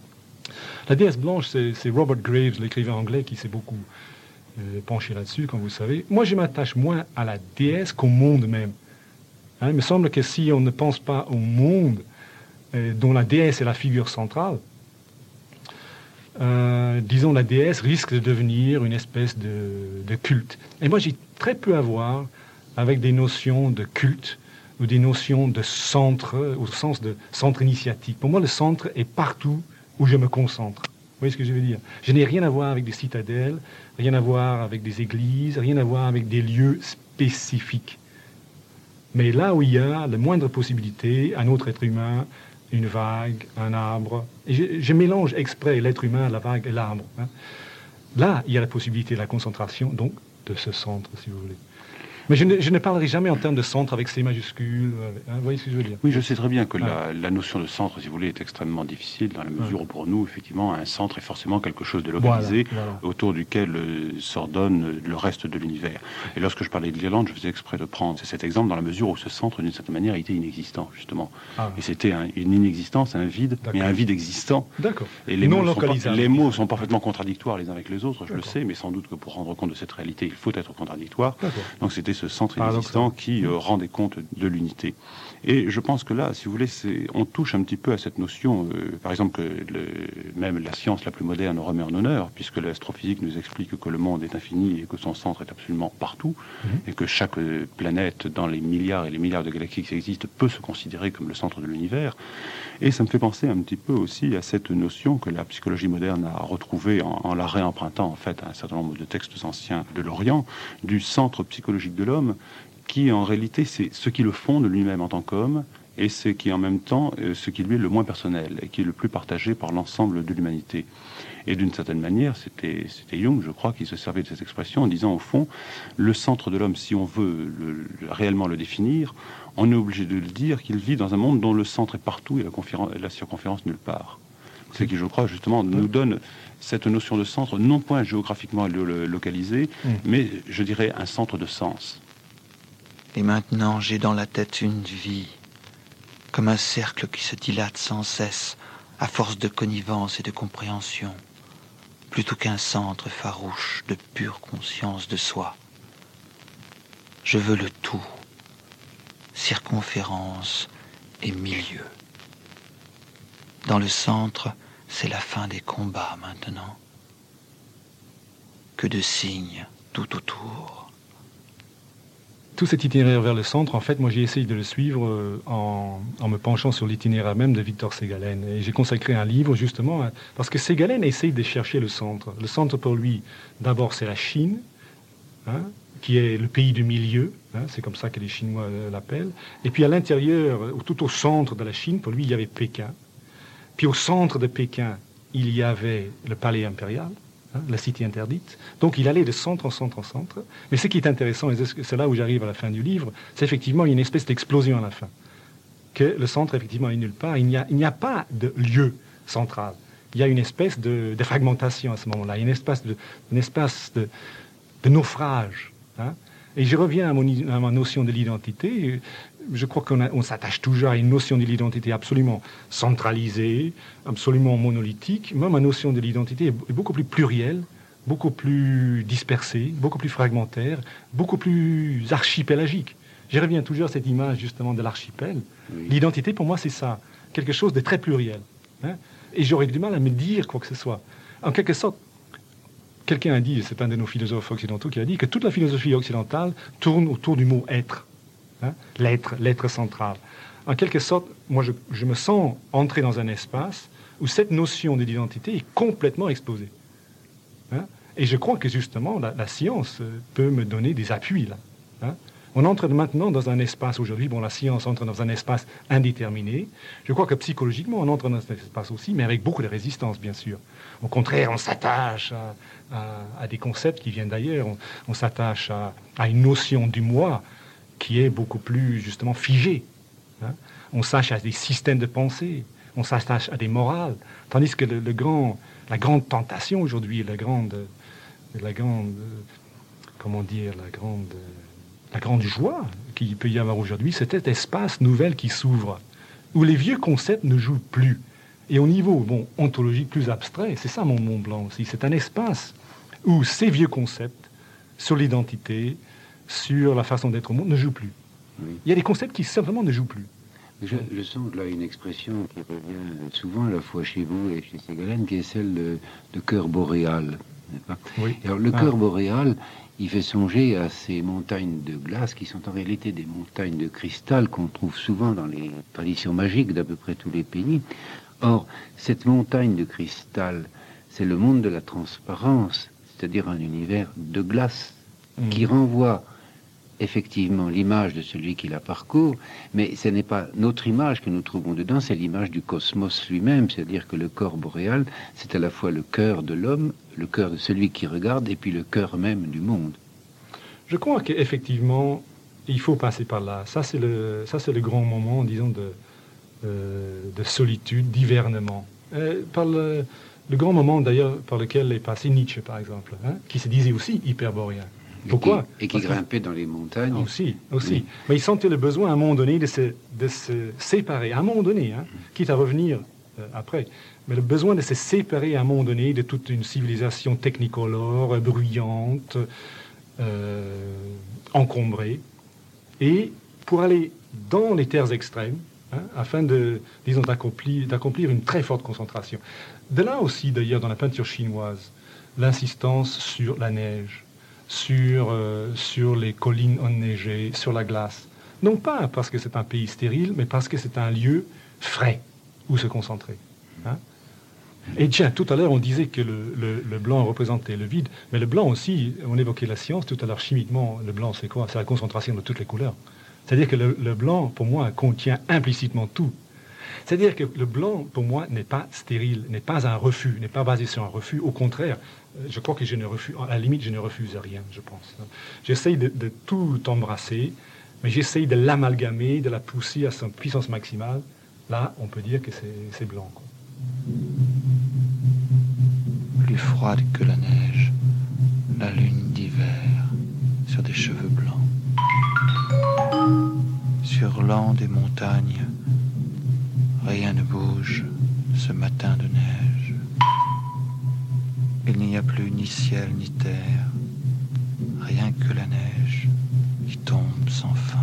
La déesse blanche, c'est, c'est Robert Graves, l'écrivain anglais, qui s'est beaucoup euh, penché là-dessus, comme vous savez. Moi, je m'attache moins à la déesse qu'au monde même. Hein, il me semble que si on ne pense pas au monde, euh, dont la déesse est la figure centrale, Euh, disons, la déesse risque de devenir une espèce de, de culte. Et moi, j'ai très peu à voir avec des notions de culte ou des notions de centre, au sens de centre initiatique. Pour moi, le centre est partout où je me concentre. Vous voyez ce que je veux dire? Je n'ai rien à voir avec des citadelles, rien à voir avec des églises, rien à voir avec des lieux spécifiques. Mais là où il y a la moindre possibilité, un autre être humain, une vague, un arbre. Et je, je mélange exprès l'être humain, la vague et l'arbre. Hein. Là, il y a la possibilité de la concentration, donc de ce centre, si vous voulez. Mais je ne, je ne parlerai jamais en termes de centre avec C majuscule. Hein, vous voyez ce que je veux dire? Oui, je sais très bien que ouais. la, la notion de centre, si vous voulez, est extrêmement difficile dans la mesure ouais. où pour nous, effectivement, un centre est forcément quelque chose de localisé voilà, voilà. autour duquel euh, s'ordonne le reste de l'univers. Et lorsque je parlais de l'Irlande, je faisais exprès de prendre cet exemple dans la mesure où ce centre, d'une certaine manière, était inexistant, justement. Ah, et c'était un, une inexistence, un vide, D'accord. mais un vide existant. D'accord. Et les, non mots sont, les mots sont parfaitement contradictoires les uns avec les autres, je D'accord. le sais, mais sans doute que pour rendre compte de cette réalité, il faut être contradictoire. D'accord. Donc c'était c'était ce centre Ah, inexistant donc, qui euh, rendait compte de l'unité. Et je pense que là, si vous voulez, c'est, on touche un petit peu à cette notion, euh, par exemple, que le, même la science la plus moderne remet en honneur, puisque l'astrophysique nous explique que le monde est infini et que son centre est absolument partout, mm-hmm. et que chaque planète dans les milliards et les milliards de galaxies qui existent peut se considérer comme le centre de l'univers. Et ça me fait penser un petit peu aussi à cette notion que la psychologie moderne a retrouvée en, en la réempruntant en fait à un certain nombre de textes anciens de l'Orient, du centre psychologique de l'homme, qui en réalité c'est ce qui le fonde lui-même en tant qu'homme, et c'est qui en même temps euh, ce qui lui est le moins personnel, et qui est le plus partagé par l'ensemble de l'humanité. Et d'une certaine manière, c'était, c'était Jung, je crois, qui se servait de cette expression en disant, au fond, le centre de l'homme, si on veut le, le, réellement le définir, on est obligé de le dire qu'il vit dans un monde dont le centre est partout et la, conféren- la circonférence nulle part. Ce qui, je crois, justement, nous donne cette notion de centre, non point géographiquement lo- lo- localisé, mmh. mais, je dirais, un centre de sens. Et maintenant, j'ai dans la tête une vie, comme un cercle qui se dilate sans cesse, à force de connivence et de compréhension, plutôt qu'un centre farouche de pure conscience de soi. Je veux le tout, circonférence et milieu. Dans le centre, c'est la fin des combats maintenant. Que de signes tout autour. Tout cet itinéraire vers le centre, en fait, moi j'ai essayé de le suivre euh, en, en me penchant sur l'itinéraire même de Victor Ségalen. Et j'ai consacré un livre justement, à, parce que Ségalen essaye de chercher le centre. Le centre pour lui, d'abord c'est la Chine, hein, qui est le pays du milieu, hein, c'est comme ça que les Chinois euh, l'appellent. Et puis à l'intérieur, tout au centre de la Chine, pour lui il y avait Pékin. Puis au centre de Pékin, il y avait le palais impérial, hein, la cité interdite. Donc il allait de centre en centre en centre. Mais ce qui est intéressant, et c'est là où j'arrive à la fin du livre, c'est effectivement une espèce d'explosion à la fin. Que le centre, effectivement, est nulle part. Il n'y a, il n'y a pas de lieu central. Il y a une espèce de, de fragmentation à ce moment-là, une espèce de, une espèce de, de naufrage. Hein. Et je reviens à, mon, à ma notion de l'identité. Je crois qu'on a, on s'attache toujours à une notion de l'identité absolument centralisée, absolument monolithique. Moi, ma notion de l'identité est beaucoup plus plurielle, beaucoup plus dispersée, beaucoup plus fragmentaire, beaucoup plus archipélagique. Je reviens toujours à cette image justement de l'archipel. Oui. L'identité, pour moi, c'est ça, quelque chose de très pluriel. Hein. Et j'aurais du mal à me dire quoi que ce soit. En quelque sorte, quelqu'un a dit, c'est un de nos philosophes occidentaux qui a dit que toute la philosophie occidentale tourne autour du mot être. Hein, l'être, l'être central. En quelque sorte, moi, je, je me sens entrer dans un espace où cette notion de l'identité est complètement exposée. Hein, et je crois que, justement, la, la science peut me donner des appuis, là. Hein. On entre maintenant dans un espace, aujourd'hui, bon, la science entre dans un espace indéterminé. Je crois que, psychologiquement, on entre dans cet espace aussi, mais avec beaucoup de résistance, bien sûr. Au contraire, on s'attache à, à, à des concepts qui viennent d'ailleurs. On, on s'attache à, à une notion du moi qui est beaucoup plus, justement, figé. Hein. On s'attache à des systèmes de pensée, on s'attache à des morales, tandis que le, le grand, la grande tentation aujourd'hui, la grande, la grande, comment dire, la grande, la grande joie qu'il peut y avoir aujourd'hui, c'est cet espace nouvel qui s'ouvre, où les vieux concepts ne jouent plus. Et au niveau, bon, ontologique plus abstrait, c'est ça mon Mont Blanc aussi, c'est un espace où ces vieux concepts sur l'identité, sur la façon d'être au monde, ne joue plus. Oui. Il y a des concepts qui simplement ne jouent plus. Je, je sens là une expression qui revient souvent à la fois chez vous et chez Ségalen, qui est celle de, de cœur boréal. Pas oui. Alors le ah. cœur boréal, il fait songer à ces montagnes de glace qui sont en réalité des montagnes de cristal qu'on trouve souvent dans les traditions magiques d'à peu près tous les pays. Or, cette montagne de cristal, c'est le monde de la transparence, c'est-à-dire un univers de glace mmh. qui renvoie effectivement l'image de celui qui la parcourt, mais ce n'est pas notre image que nous trouvons dedans, c'est l'image du cosmos lui-même, c'est-à-dire que le corps boréal, c'est à la fois le cœur de l'homme, le cœur de celui qui regarde, et puis le cœur même du monde. Je crois qu'effectivement, il faut passer par là. Ça, c'est le, ça, c'est le grand moment, disons, de, euh, de solitude, d'hivernement. Euh, par le, le grand moment, d'ailleurs, par lequel est passé Nietzsche, par exemple, hein, qui se disait aussi hyperboréen. Pourquoi ? Et qui, et qui grimpait dans les montagnes. Aussi, aussi. Oui. Mais il sentait le besoin, à un moment donné, de se, de se séparer, à un moment donné, hein, quitte à revenir euh, après, mais le besoin de se séparer à un moment donné de toute une civilisation technicolore, bruyante, euh, encombré, et pour aller dans les terres extrêmes, hein, afin de, disons, d'accomplir, d'accomplir une très forte concentration. De là aussi, d'ailleurs, dans la peinture chinoise, l'insistance sur la neige, sur, euh, sur les collines enneigées, sur la glace. Non pas parce que c'est un pays stérile, mais parce que c'est un lieu frais où se concentrer. Hein. Et tiens, tout à l'heure, on disait que le, le, le blanc représentait le vide, mais le blanc aussi, on évoquait la science, tout à l'heure, chimiquement, le blanc, c'est quoi? C'est la concentration de toutes les couleurs. C'est-à-dire que le, le blanc, pour moi, contient implicitement tout. C'est-à-dire que le blanc, pour moi, n'est pas stérile, n'est pas un refus, n'est pas basé sur un refus. Au contraire, je crois que je ne refuse, à la limite, je ne refuse rien, je pense. J'essaye de, de tout embrasser, mais j'essaye de l'amalgamer, de la pousser à sa puissance maximale. Là, on peut dire que c'est, c'est blanc, quoi. Plus froide que la neige, la lune d'hiver sur des cheveux blancs. Sur l'an des montagnes, rien ne bouge ce matin de neige. Il n'y a plus ni ciel ni terre, rien que la neige qui tombe sans fin.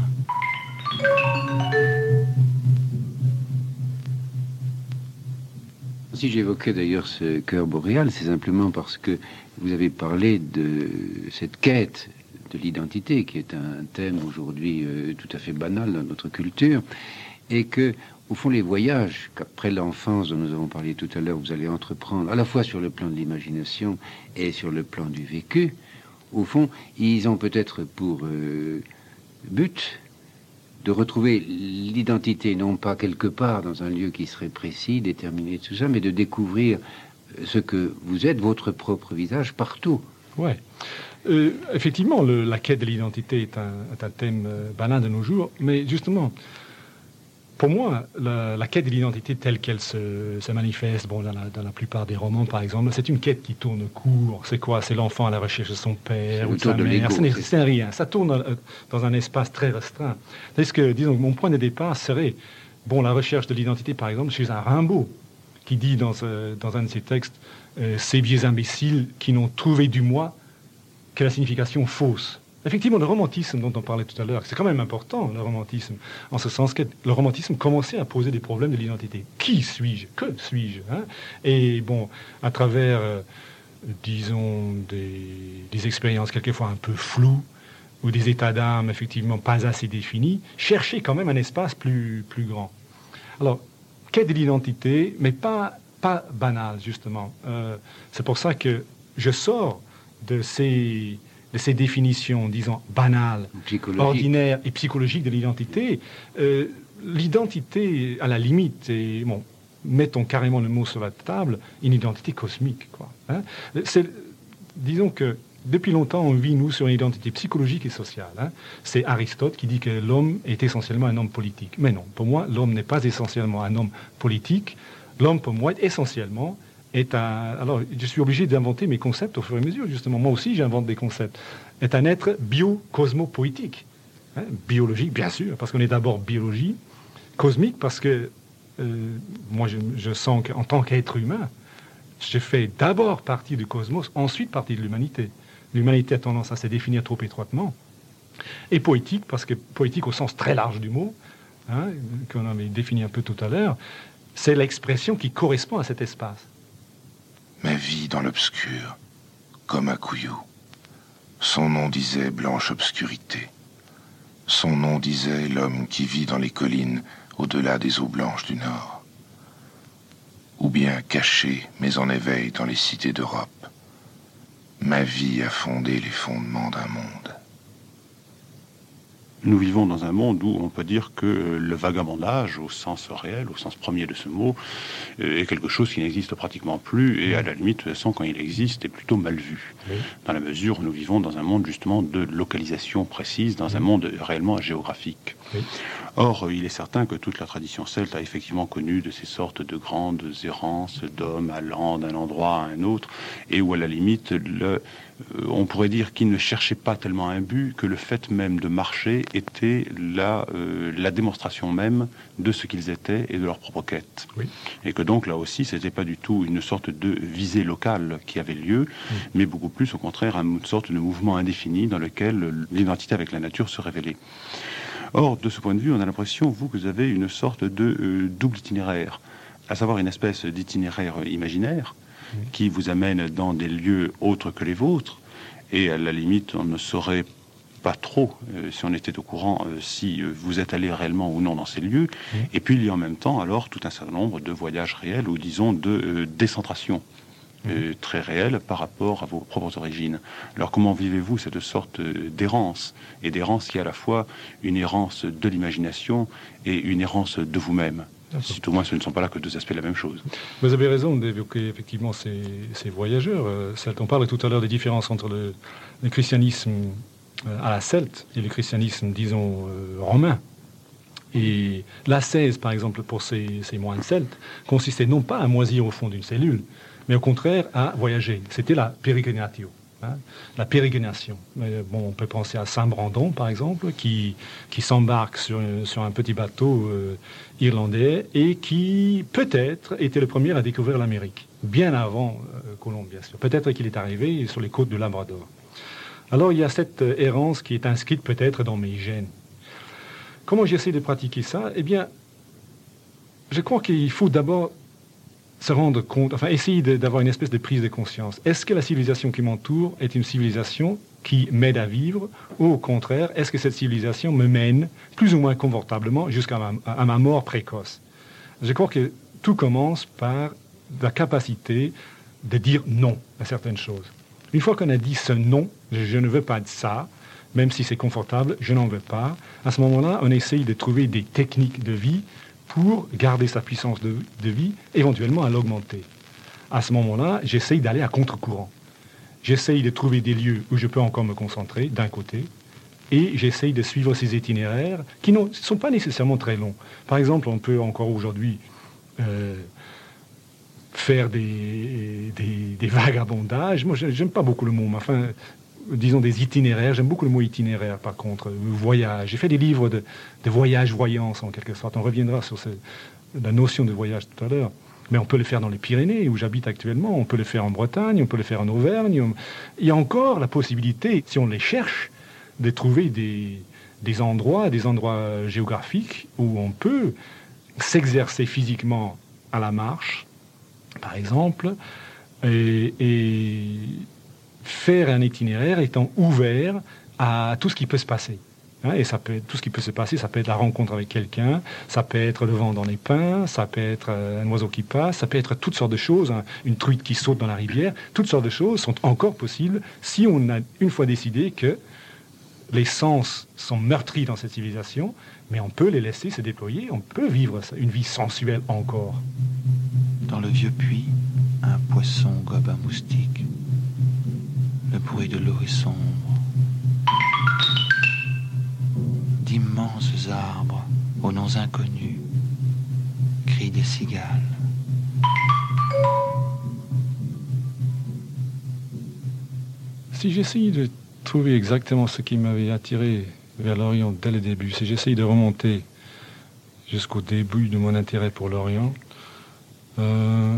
Si j'évoquais d'ailleurs ce cœur boréal, c'est simplement parce que vous avez parlé de cette quête de l'identité, qui est un thème aujourd'hui euh, tout à fait banal dans notre culture, et que, au fond, les voyages qu'après l'enfance dont nous avons parlé tout à l'heure, vous allez entreprendre, à la fois sur le plan de l'imagination et sur le plan du vécu, au fond, ils ont peut-être pour euh, but de retrouver l'identité, non pas quelque part dans un lieu qui serait précis, déterminé, tout ça, mais de découvrir ce que vous êtes, votre propre visage, partout. Ouais. Euh, effectivement, le, la quête de l'identité est un, est un thème euh, banal de nos jours, mais justement, pour moi, la, la quête de l'identité telle qu'elle se, se manifeste, bon, dans la, dans la plupart des romans, par exemple, c'est une quête qui tourne court. C'est quoi? C'est l'enfant à la recherche de son père ou de sa mère. Ce n'est, c'est rien. Ça tourne dans, dans un espace très restreint. C'est-à-dire que, disons, mon point de départ serait, bon, la recherche de l'identité, par exemple, chez un Rimbaud, qui dit dans, ce, dans un de ses textes, euh, ces vieux imbéciles qui n'ont trouvé du moi que la signification fausse. Effectivement, le romantisme dont on parlait tout à l'heure, c'est quand même important, le romantisme, en ce sens que le romantisme commençait à poser des problèmes de l'identité. Qui suis-je? Que suis-je, hein? Et bon, à travers, euh, disons, des, des expériences quelquefois un peu floues, ou des états d'âme effectivement pas assez définis, chercher quand même un espace plus, plus grand. Alors, quête de l'identité, mais pas, pas banal, justement. Euh, c'est pour ça que je sors de ces... de ces définitions, disons, banales, ordinaires et psychologiques de l'identité. Euh, l'identité, à la limite, et, bon, mettons carrément le mot sur la table, une identité cosmique, quoi. Hein. C'est, disons que depuis longtemps, on vit, nous, sur une identité psychologique et sociale. Hein. C'est Aristote qui dit que l'homme est essentiellement un homme politique. Mais non, pour moi, l'homme n'est pas essentiellement un homme politique. L'homme, pour moi, est essentiellement... est un, alors, je suis obligé d'inventer mes concepts au fur et à mesure, justement. Moi aussi, j'invente des concepts. Est un être bio-cosmopoétique. Hein, biologique, bien sûr, parce qu'on est d'abord biologie. Cosmique, parce que euh, moi, je, je sens qu'en tant qu'être humain, je fais d'abord partie du cosmos, ensuite partie de l'humanité. L'humanité a tendance à se définir trop étroitement. Et poétique, parce que poétique au sens très large du mot, hein, qu'on avait défini un peu tout à l'heure, c'est l'expression qui correspond à cet espace. Ma vie dans l'obscur, comme un couillou. Son nom disait blanche obscurité. Son nom disait l'homme qui vit dans les collines au-delà des eaux blanches du Nord. Ou bien caché, mais en éveil dans les cités d'Europe. Ma vie a fondé les fondements d'un monde. Nous vivons dans un monde où on peut dire que le vagabondage, au sens réel, au sens premier de ce mot, est quelque chose qui n'existe pratiquement plus, et à la limite, de toute façon, quand il existe, est plutôt mal vu. Oui. Dans la mesure où nous vivons dans un monde justement de localisation précise, dans oui. un monde réellement géographique. Oui. Or, il est certain que toute la tradition celte a effectivement connu de ces sortes de grandes errances d'hommes allant d'un endroit à un autre, et où à la limite, le, euh, on pourrait dire qu'ils ne cherchaient pas tellement un but, que le fait même de marcher était la, euh, la démonstration même de ce qu'ils étaient et de leur propre quête. Oui. Et que donc là aussi, ce n'était pas du tout une sorte de visée locale qui avait lieu, oui. mais beaucoup plus au contraire une sorte de mouvement indéfini dans lequel l'identité avec la nature se révélait. Or, de ce point de vue, on a l'impression, vous, que vous avez une sorte de euh, double itinéraire, à savoir une espèce d'itinéraire imaginaire oui. qui vous amène dans des lieux autres que les vôtres, et à la limite, on ne saurait pas trop, euh, si on était au courant, euh, si euh, vous êtes allé réellement ou non dans ces lieux, oui. et puis il y a en même temps, alors, tout un certain nombre de voyages réels, ou disons, de euh, décentration. Euh, très réel par rapport à vos propres origines. Alors comment vivez-vous cette sorte d'errance, et d'errance qui est à la fois une errance de l'imagination et une errance de vous-même, si tout au moins ce ne sont pas là que deux aspects de la même chose. Vous avez raison d'évoquer effectivement ces, ces voyageurs. Euh, on parlait tout à l'heure des différences entre le, le christianisme euh, à la celte et le christianisme, disons, euh, romain. Et l'ascèse, par exemple, pour ces, ces moines celtes, consistait non pas à moisir au fond d'une cellule, mais au contraire à voyager. C'était la pérégrinatio, hein, la pérégrination. Mais bon, on peut penser à Saint Brandon, par exemple, qui, qui s'embarque sur, sur un petit bateau euh, irlandais et qui, peut-être, était le premier à découvrir l'Amérique, bien avant euh, Colomb, bien sûr. Peut-être qu'il est arrivé sur les côtes du Labrador. Alors, il y a cette euh, errance qui est inscrite peut-être dans mes gènes. Comment j'essaie de pratiquer ça? Eh bien, je crois qu'il faut d'abord se rendre compte, enfin essayer de, d'avoir une espèce de prise de conscience. Est-ce que la civilisation qui m'entoure est une civilisation qui m'aide à vivre, ou au contraire, est-ce que cette civilisation me mène plus ou moins confortablement jusqu'à ma, à ma mort précoce? Je crois que tout commence par la capacité de dire non à certaines choses. Une fois qu'on a dit ce non, je, je ne veux pas de ça, même si c'est confortable, je n'en veux pas, à ce moment-là, on essaye de trouver des techniques de vie pour garder sa puissance de, de vie, éventuellement à l'augmenter. À ce moment-là, j'essaye d'aller à contre-courant. J'essaye de trouver des lieux où je peux encore me concentrer, d'un côté, et j'essaye de suivre ces itinéraires qui ne sont pas nécessairement très longs. Par exemple, on peut encore aujourd'hui euh, faire des, des, des vagabondages. Moi, j'aime pas beaucoup le mot, mais enfin, disons des itinéraires. J'aime beaucoup le mot itinéraire, par contre, voyage. J'ai fait des livres de, de voyage-voyance, en quelque sorte. On reviendra sur ce, la notion de voyage tout à l'heure. Mais on peut le faire dans les Pyrénées, où j'habite actuellement. On peut le faire en Bretagne, on peut le faire en Auvergne. Il y a encore la possibilité, si on les cherche, de trouver des, des endroits, des endroits géographiques où on peut s'exercer physiquement à la marche, par exemple, et, et faire un itinéraire étant ouvert à tout ce qui peut se passer. Hein, et ça peut être, tout ce qui peut se passer, ça peut être la rencontre avec quelqu'un, ça peut être le vent dans les pins, ça peut être un oiseau qui passe, ça peut être toutes sortes de choses, hein, une truite qui saute dans la rivière. Toutes sortes de choses sont encore possibles si on a une fois décidé que les sens sont meurtris dans cette civilisation, mais on peut les laisser se déployer, on peut vivre une vie sensuelle encore. Dans le vieux puits, un poisson gobe un moustique. Le bruit de l'eau est sombre. D'immenses arbres, aux noms inconnus, crient des cigales. Si j'essaye de trouver exactement ce qui m'avait attiré vers l'Orient dès le début, si j'essaye de remonter jusqu'au début de mon intérêt pour l'Orient, euh,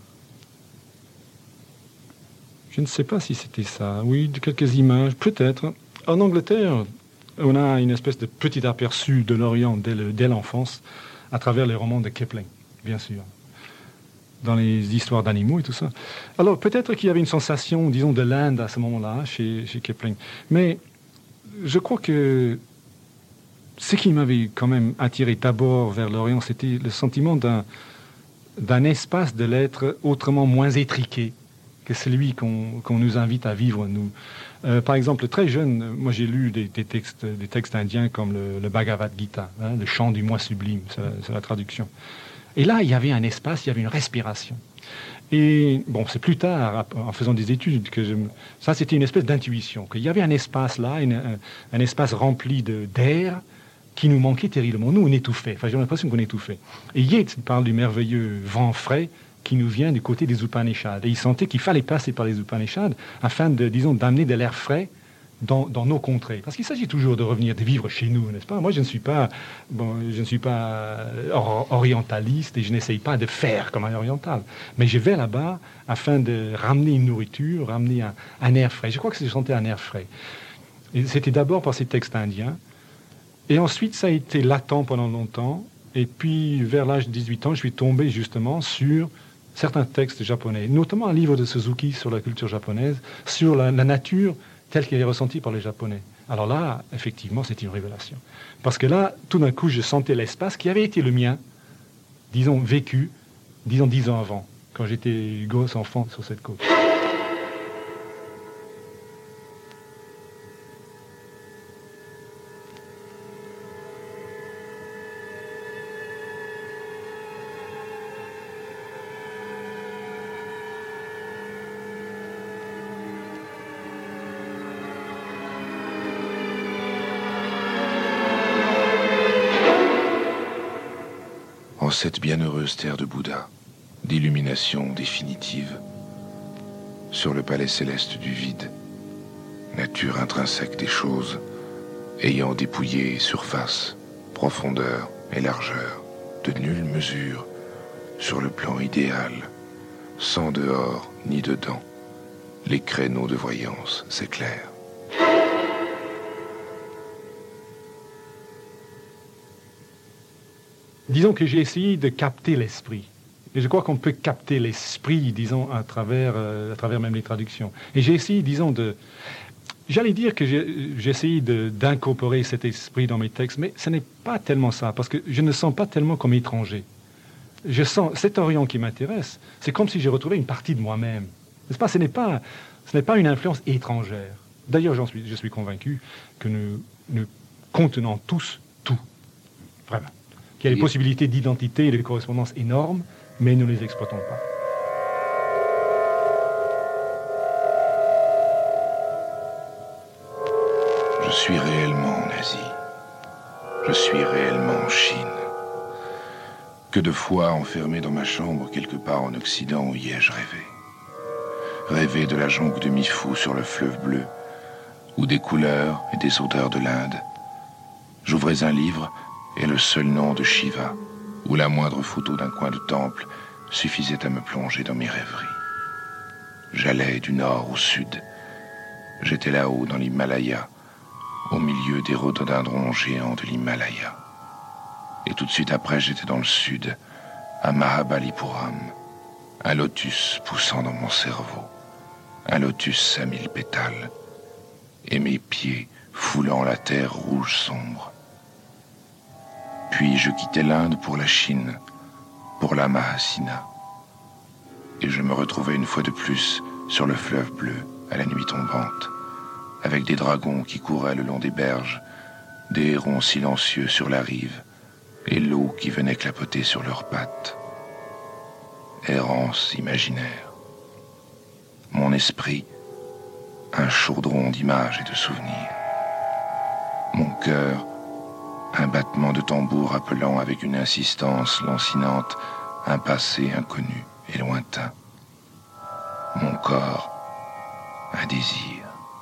je ne sais pas si c'était ça. Oui, de quelques images, peut-être. En Angleterre, on a une espèce de petit aperçu de l'Orient dès, le, dès l'enfance, à travers les romans de Kipling, bien sûr, dans les histoires d'animaux et tout ça. Alors, peut-être qu'il y avait une sensation, disons, de l'Inde à ce moment-là, chez, chez Kipling. Mais je crois que ce qui m'avait quand même attiré d'abord vers l'Orient, c'était le sentiment d'un, d'un espace de l'être autrement moins étriqué que celui qu'on, qu'on nous invite à vivre, nous. Euh, par exemple, très jeune, moi j'ai lu des, des, textes, des textes indiens comme le, le Bhagavad Gita, hein, le chant du moi sublime, c'est la, c'est la traduction. Et là, il y avait un espace, il y avait une respiration. Et bon, c'est plus tard, en faisant des études, que je, ça c'était une espèce d'intuition, qu'il y avait un espace là, une, un, un espace rempli de, d'air, qui nous manquait terriblement. Nous, on étouffait. Enfin, j'ai l'impression qu'on étouffait. Et Yeats parle du merveilleux vent frais qui nous vient du côté des Upanishads. Et il sentait qu'il fallait passer par les Upanishads afin de, disons, d'amener de l'air frais dans, dans nos contrées. Parce qu'il s'agit toujours de revenir, de vivre chez nous, n'est-ce pas? Moi, je ne suis pas, bon, je ne suis pas or- orientaliste et je n'essaye pas de faire comme un oriental. Mais je vais là-bas afin de ramener une nourriture, ramener un, un air frais. Je crois que je sentais un air frais. Et c'était d'abord par ces textes indiens. Et ensuite, ça a été latent pendant longtemps. Et puis, vers l'âge de dix-huit ans, je suis tombé justement sur certains textes japonais, notamment un livre de Suzuki sur la culture japonaise, sur la, la nature telle qu'elle est ressentie par les Japonais. Alors là, effectivement, c'est une révélation. Parce que là, tout d'un coup, je sentais l'espace qui avait été le mien, disons, vécu, disons, dix ans avant, quand j'étais gosse, enfant, sur cette côte. Cette bienheureuse terre de Bouddha, d'illumination définitive, sur le palais céleste du vide, nature intrinsèque des choses, ayant dépouillé surface, profondeur et largeur, de nulle mesure, sur le plan idéal, sans dehors ni dedans, les créneaux de voyance s'éclairent. Disons que j'ai essayé de capter l'esprit. Et je crois qu'on peut capter l'esprit, disons, à travers, euh, à travers même les traductions. Et j'ai essayé, disons, de... J'allais dire que j'ai, j'ai essayé de, d'incorporer cet esprit dans mes textes, mais ce n'est pas tellement ça, parce que je ne sens pas tellement comme étranger. Je sens cet Orient qui m'intéresse, c'est comme si j'ai retrouvé une partie de moi-même. N'est-ce pas? Ce n'est pas, ce n'est pas une influence étrangère. D'ailleurs, j'en suis, je suis convaincu que nous, nous contenons tous tout. Vraiment. Il y a des possibilités d'identité et de correspondance énormes, mais nous ne les exploitons pas. Je suis réellement en Asie. Je suis réellement en Chine. Que de fois enfermé dans ma chambre quelque part en Occident où y ai-je rêvé. Rêvé de la jonque de Mifu sur le fleuve bleu, ou des couleurs et des odeurs de l'Inde. J'ouvrais un livre et le seul nom de Shiva, ou la moindre photo d'un coin de temple, suffisait à me plonger dans mes rêveries. J'allais du nord au sud. J'étais là-haut dans l'Himalaya, au milieu des rhododendrons géants de l'Himalaya. Et tout de suite après, j'étais dans le sud, à Mahabalipuram, un lotus poussant dans mon cerveau, un lotus à mille pétales, et mes pieds foulant la terre rouge sombre. Puis je quittais l'Inde pour la Chine, pour la Mahasina. Et je me retrouvais une fois de plus sur le fleuve bleu, à la nuit tombante, avec des dragons qui couraient le long des berges, des hérons silencieux sur la rive, et l'eau qui venait clapoter sur leurs pattes. Errance imaginaire. Mon esprit, un chaudron d'images et de souvenirs. Mon cœur, un battement de tambour appelant avec une insistance lancinante un passé inconnu et lointain. Mon corps, un désir.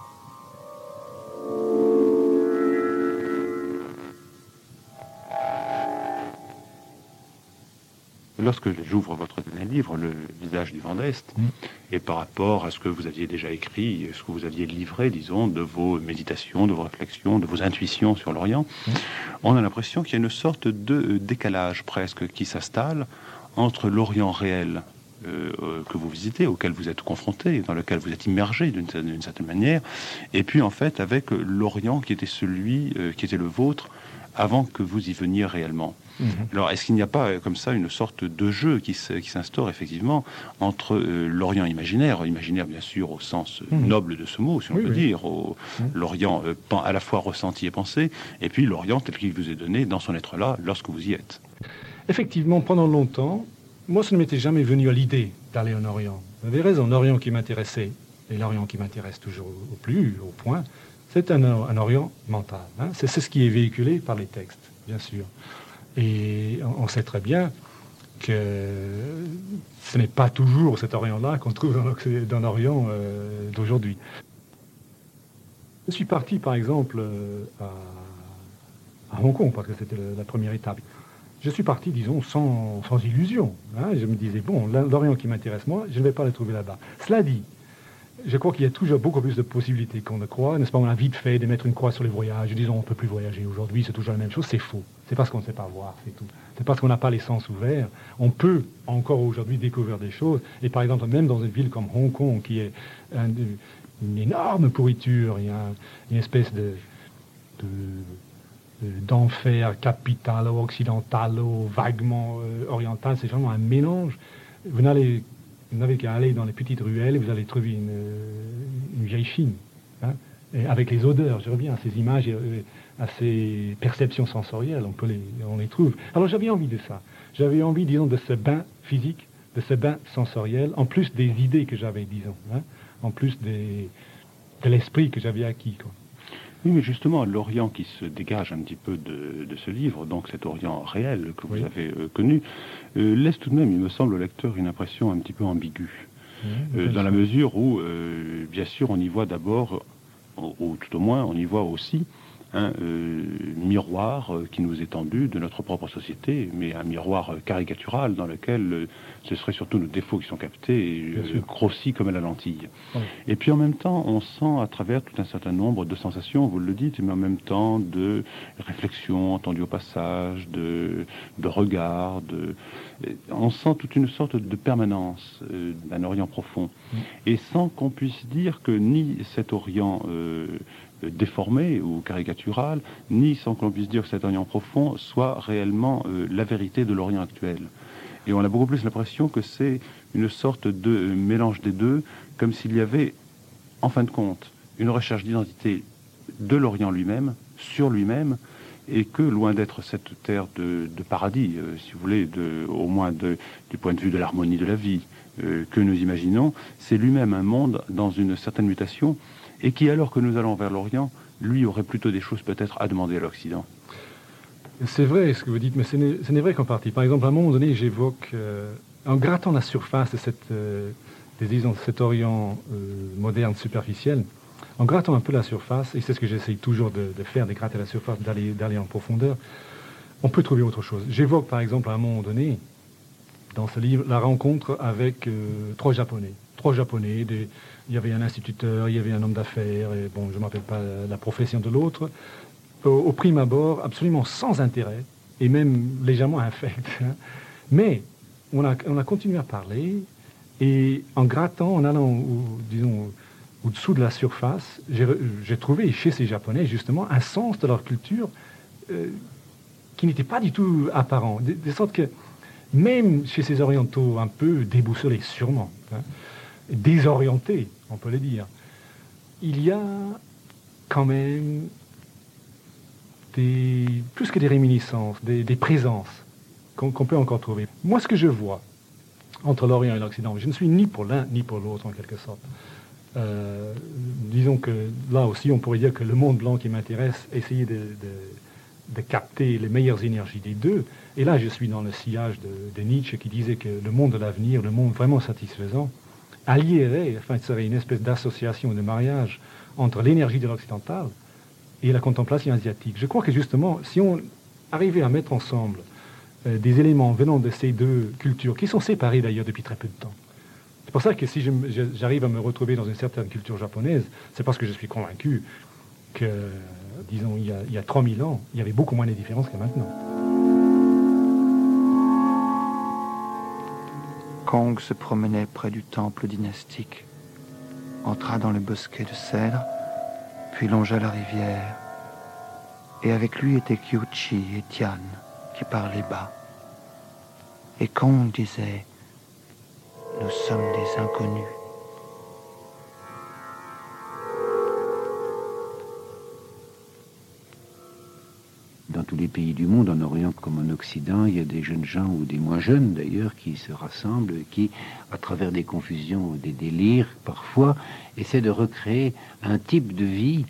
Lorsque j'ouvre votre dernier livre, Le visage du vent d'Est, mmh. et par rapport à ce que vous aviez déjà écrit, ce que vous aviez livré, disons, de vos méditations, de vos réflexions, de vos intuitions sur l'Orient, mmh. on a l'impression qu'il y a une sorte de décalage presque qui s'installe entre l'Orient réel euh, que vous visitez, auquel vous êtes confronté, dans lequel vous êtes immergé d'une, d'une certaine manière, et puis en fait avec l'Orient qui était celui, euh, qui était le vôtre avant que vous y veniez réellement. Mmh. Alors, est-ce qu'il n'y a pas comme ça une sorte de jeu qui, se, qui s'instaure effectivement entre euh, l'Orient imaginaire, imaginaire bien sûr au sens mmh. noble de ce mot, si on oui, peut oui. dire, au, mmh. l'Orient euh, à la fois ressenti et pensé, et puis l'Orient tel qu'il vous est donné dans son être là lorsque vous y êtes? Effectivement, pendant longtemps, moi, ça ne m'était jamais venu à l'idée d'aller en Orient. Vous avez raison, l'Orient qui m'intéressait, et l'Orient qui m'intéresse toujours au plus, au point, C'est un, un Orient mental. Hein. C'est, c'est ce qui est véhiculé par les textes, bien sûr. Et on, on sait très bien que ce n'est pas toujours cet Orient-là qu'on trouve dans, dans l'Orient euh, d'aujourd'hui. Je suis parti, par exemple, euh, à, à Hong Kong, parce que c'était le, la première étape. Je suis parti, disons, sans, sans illusion. Hein. Je me disais, bon, l'Orient qui m'intéresse, moi, je ne vais pas le trouver là-bas. Cela dit, je crois qu'il y a toujours beaucoup plus de possibilités qu'on ne croit. N'est-ce pas, on a vite fait de mettre une croix sur les voyages. Disons, on ne peut plus voyager aujourd'hui, c'est toujours la même chose. C'est faux. C'est parce qu'on ne sait pas voir, c'est tout. C'est parce qu'on n'a pas les sens ouverts. On peut encore aujourd'hui découvrir des choses. Et par exemple, même dans une ville comme Hong Kong, qui est un, une énorme pourriture, il y a une espèce de, de, d'enfer capitalo-occidentalo, vaguement euh, oriental. C'est vraiment un mélange. Vous n'allez... Vous n'avez qu'à aller dans les petites ruelles et vous allez trouver une, une vieille Chine, hein, et avec les odeurs, je reviens à ces images, et à ces perceptions sensorielles, on, peut les, on les trouve. Alors j'avais envie de ça. J'avais envie, disons, de ce bain physique, de ce bain sensoriel, en plus des idées que j'avais, disons, hein, en plus des, de l'esprit que j'avais acquis, quoi. Oui, mais justement, l'Orient qui se dégage un petit peu de, de ce livre, donc cet Orient réel que vous oui. avez euh, connu, euh, laisse tout de même, il me semble, au lecteur une impression un petit peu ambiguë. Oui, euh, dans la mesure où, euh, bien sûr, on y voit d'abord, ou, ou tout au moins, on y voit aussi un euh, miroir euh, qui nous est tendu de notre propre société, mais un miroir euh, caricatural dans lequel euh, ce seraient surtout nos défauts qui sont captés et euh, grossis comme à la lentille. Oui. Et puis en même temps, on sent à travers tout un certain nombre de sensations, vous le dites, mais en même temps de réflexions entendues au passage, de, de regards, de... on sent toute une sorte de permanence euh, d'un Orient profond. Oui. Et sans qu'on puisse dire que ni cet Orient... Euh, déformé ou caricatural, ni sans qu'on puisse dire que cet Orient profond soit réellement euh, la vérité de l'Orient actuel. Et on a beaucoup plus l'impression que c'est une sorte de euh, mélange des deux, comme s'il y avait, en fin de compte, une recherche d'identité de l'Orient lui-même, sur lui-même, et que, loin d'être cette terre de, de paradis, euh, si vous voulez, de, au moins de, du point de vue de l'harmonie de la vie euh, que nous imaginons, c'est lui-même un monde dans une certaine mutation, et qui, alors que nous allons vers l'Orient, lui aurait plutôt des choses peut-être à demander à l'Occident. C'est vrai ce que vous dites, mais ce n'est, ce n'est vrai qu'en partie. Par exemple, à un moment donné, j'évoque, euh, en grattant la surface de cette, euh, disons, cet Orient euh, moderne superficiel, en grattant un peu la surface, et c'est ce que j'essaye toujours de, de faire, de gratter la surface, d'aller, d'aller en profondeur, on peut trouver autre chose. J'évoque, par exemple, à un moment donné, dans ce livre, la rencontre avec euh, trois Japonais. Trois Japonais, des... il y avait un instituteur, il y avait un homme d'affaires, et bon, je ne m'appelle pas la profession de l'autre, au, au prime abord, absolument sans intérêt, et même légèrement infect. Hein. Mais on a, on a continué à parler, et en grattant, en allant, au, disons, au-dessous de la surface, j'ai, j'ai trouvé chez ces Japonais, justement, un sens de leur culture euh, qui n'était pas du tout apparent. De, de sorte que, même chez ces Orientaux un peu déboussolés, sûrement, hein, désorientés, on peut le dire, il y a quand même des, plus que des réminiscences, des, des présences qu'on, qu'on peut encore trouver. Moi, ce que je vois entre l'Orient et l'Occident, je ne suis ni pour l'un ni pour l'autre en quelque sorte. Euh, disons que là aussi, on pourrait dire que le monde blanc qui m'intéresse, essayer de, de, de capter les meilleures énergies des deux. Et là, je suis dans le sillage de, de Nietzsche qui disait que le monde de l'avenir, le monde vraiment satisfaisant, allierait, enfin, il serait une espèce d'association, de mariage entre l'énergie de l'occidental et la contemplation asiatique. Je crois que justement, si on arrivait à mettre ensemble euh, des éléments venant de ces deux cultures, qui sont séparées d'ailleurs depuis très peu de temps, c'est pour ça que si je, je, j'arrive à me retrouver dans une certaine culture japonaise, c'est parce que je suis convaincu que, disons, il y a, il y a trois mille ans, il y avait beaucoup moins de différences que maintenant. Kong se promenait près du temple dynastique, entra dans le bosquet de cèdres, puis longea la rivière. Et avec lui étaient Kyochi et Tian, qui parlaient bas. Et Kong disait « Nous sommes des inconnus ». Dans tous les pays du monde, en Orient comme en Occident, il y a des jeunes gens, ou des moins jeunes d'ailleurs, qui se rassemblent, qui, à travers des confusions, des délires parfois, essaient de recréer un type de vie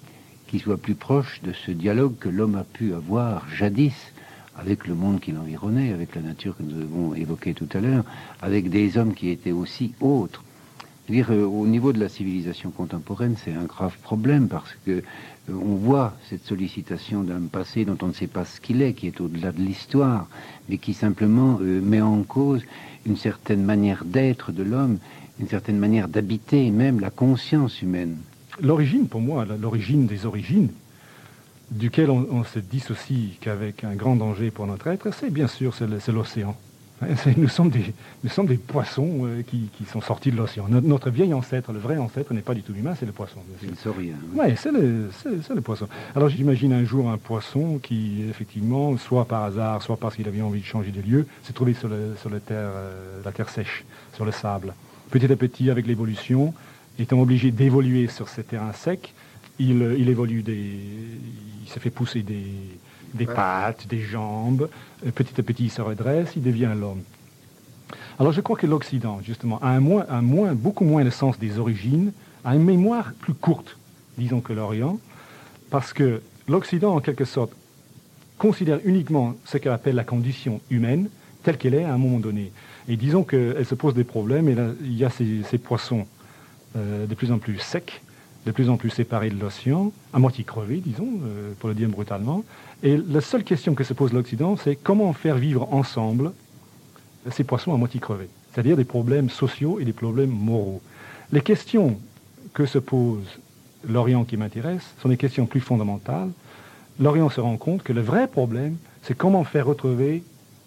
qui soit plus proche de ce dialogue que l'homme a pu avoir jadis avec le monde qui l'environnait, avec la nature que nous avons évoquée tout à l'heure, avec des hommes qui étaient aussi autres. C'est-à-dire, euh, au niveau de la civilisation contemporaine, c'est un grave problème parce que euh, on voit cette sollicitation d'un passé dont on ne sait pas ce qu'il est, qui est au-delà de l'histoire, mais qui simplement euh, met en cause une certaine manière d'être de l'homme, une certaine manière d'habiter, même la conscience humaine. L'origine, pour moi, l'origine des origines, duquel on, on se dissocie qu'avec un grand danger pour notre être, c'est bien sûr c'est l'océan. Nous sommes des, nous sommes des poissons euh, qui, qui sont sortis de l'océan. Notre, notre vieil ancêtre, le vrai ancêtre, n'est pas du tout humain, c'est le poisson. C'est le saurien. Oui, c'est le, le poisson. Alors j'imagine un jour un poisson qui, effectivement, soit par hasard, soit parce qu'il avait envie de changer de lieu, s'est trouvé sur, le, sur le terre, euh, la terre sèche, sur le sable. Petit à petit, avec l'évolution, étant obligé d'évoluer sur ces terrains secs, il, il évolue des... il se fait pousser des... des pattes, des jambes, petit à petit il se redresse, il devient l'homme. Alors je crois que l'Occident, justement, a un moins, un moins, beaucoup moins le sens des origines, a une mémoire plus courte, disons, que l'Orient, parce que l'Occident, en quelque sorte, considère uniquement ce qu'elle appelle la condition humaine, telle qu'elle est à un moment donné. Et disons qu'elle se pose des problèmes, et là, il y a ces, ces poissons euh, de plus en plus secs, de plus en plus séparés de l'océan, à moitié crevés, disons, euh, pour le dire brutalement. Et la seule question que se pose l'Occident, c'est comment faire vivre ensemble ces poissons à moitié crevés, c'est-à-dire des problèmes sociaux et des problèmes moraux. Les questions que se pose l'Orient qui m'intéresse sont des questions plus fondamentales. L'Orient se rend compte que le vrai problème, c'est comment faire retrouver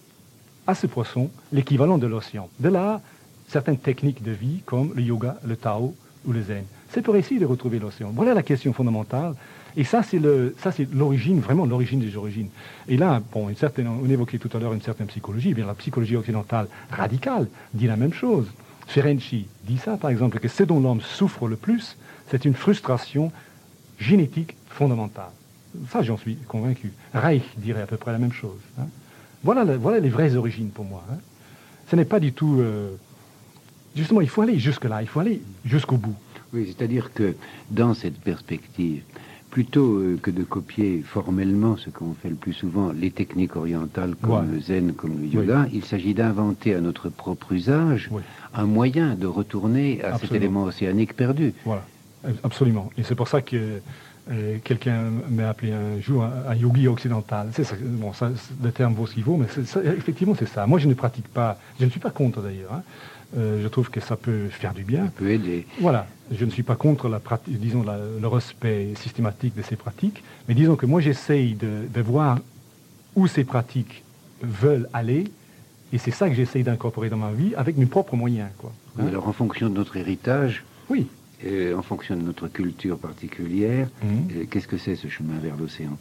à ces poissons l'équivalent de l'océan. De là, certaines techniques de vie comme le yoga, le Tao ou le Zen. C'est pour essayer de retrouver l'océan. Voilà la question fondamentale. Et ça, c'est le, ça, c'est l'origine, vraiment l'origine des origines. Et là, bon, une certaine, on évoquait tout à l'heure une certaine psychologie. Eh bien, la psychologie occidentale radicale dit la même chose. Ferenczi dit ça, par exemple, que ce dont l'homme souffre le plus, c'est une frustration génétique fondamentale. Ça, j'en suis convaincu. Reich dirait à peu près la même chose. Hein. Voilà, le, voilà les vraies origines pour moi. Hein. Ce n'est pas du tout... Euh, justement, il faut aller jusque-là, il faut aller jusqu'au bout. Oui, c'est-à-dire que dans cette perspective, plutôt euh, que de copier formellement ce qu'on fait le plus souvent, les techniques orientales comme ouais. le zen, comme le yoga, oui. il s'agit d'inventer à notre propre usage oui. un moyen de retourner à Absolument. cet élément océanique perdu. Voilà, absolument. Et c'est pour ça que euh, quelqu'un m'a appelé un jour un, un yogi occidental. C'est ça, bon, ça, le terme vaut ce qu'il vaut, mais c'est, ça, effectivement c'est ça. Moi je ne pratique pas, je ne suis pas contre d'ailleurs, hein. Euh, je trouve que ça peut faire du bien. Ça peut aider. Voilà. Je ne suis pas contre la pratique, disons, la, le respect systématique de ces pratiques, mais disons que moi j'essaye de, de voir où ces pratiques veulent aller, et c'est ça que j'essaye d'incorporer dans ma vie avec mes propres moyens, quoi. Hein? Alors en fonction de notre héritage, oui, et en fonction de notre culture particulière, mmh. qu'est-ce que c'est ce chemin vers l'océan?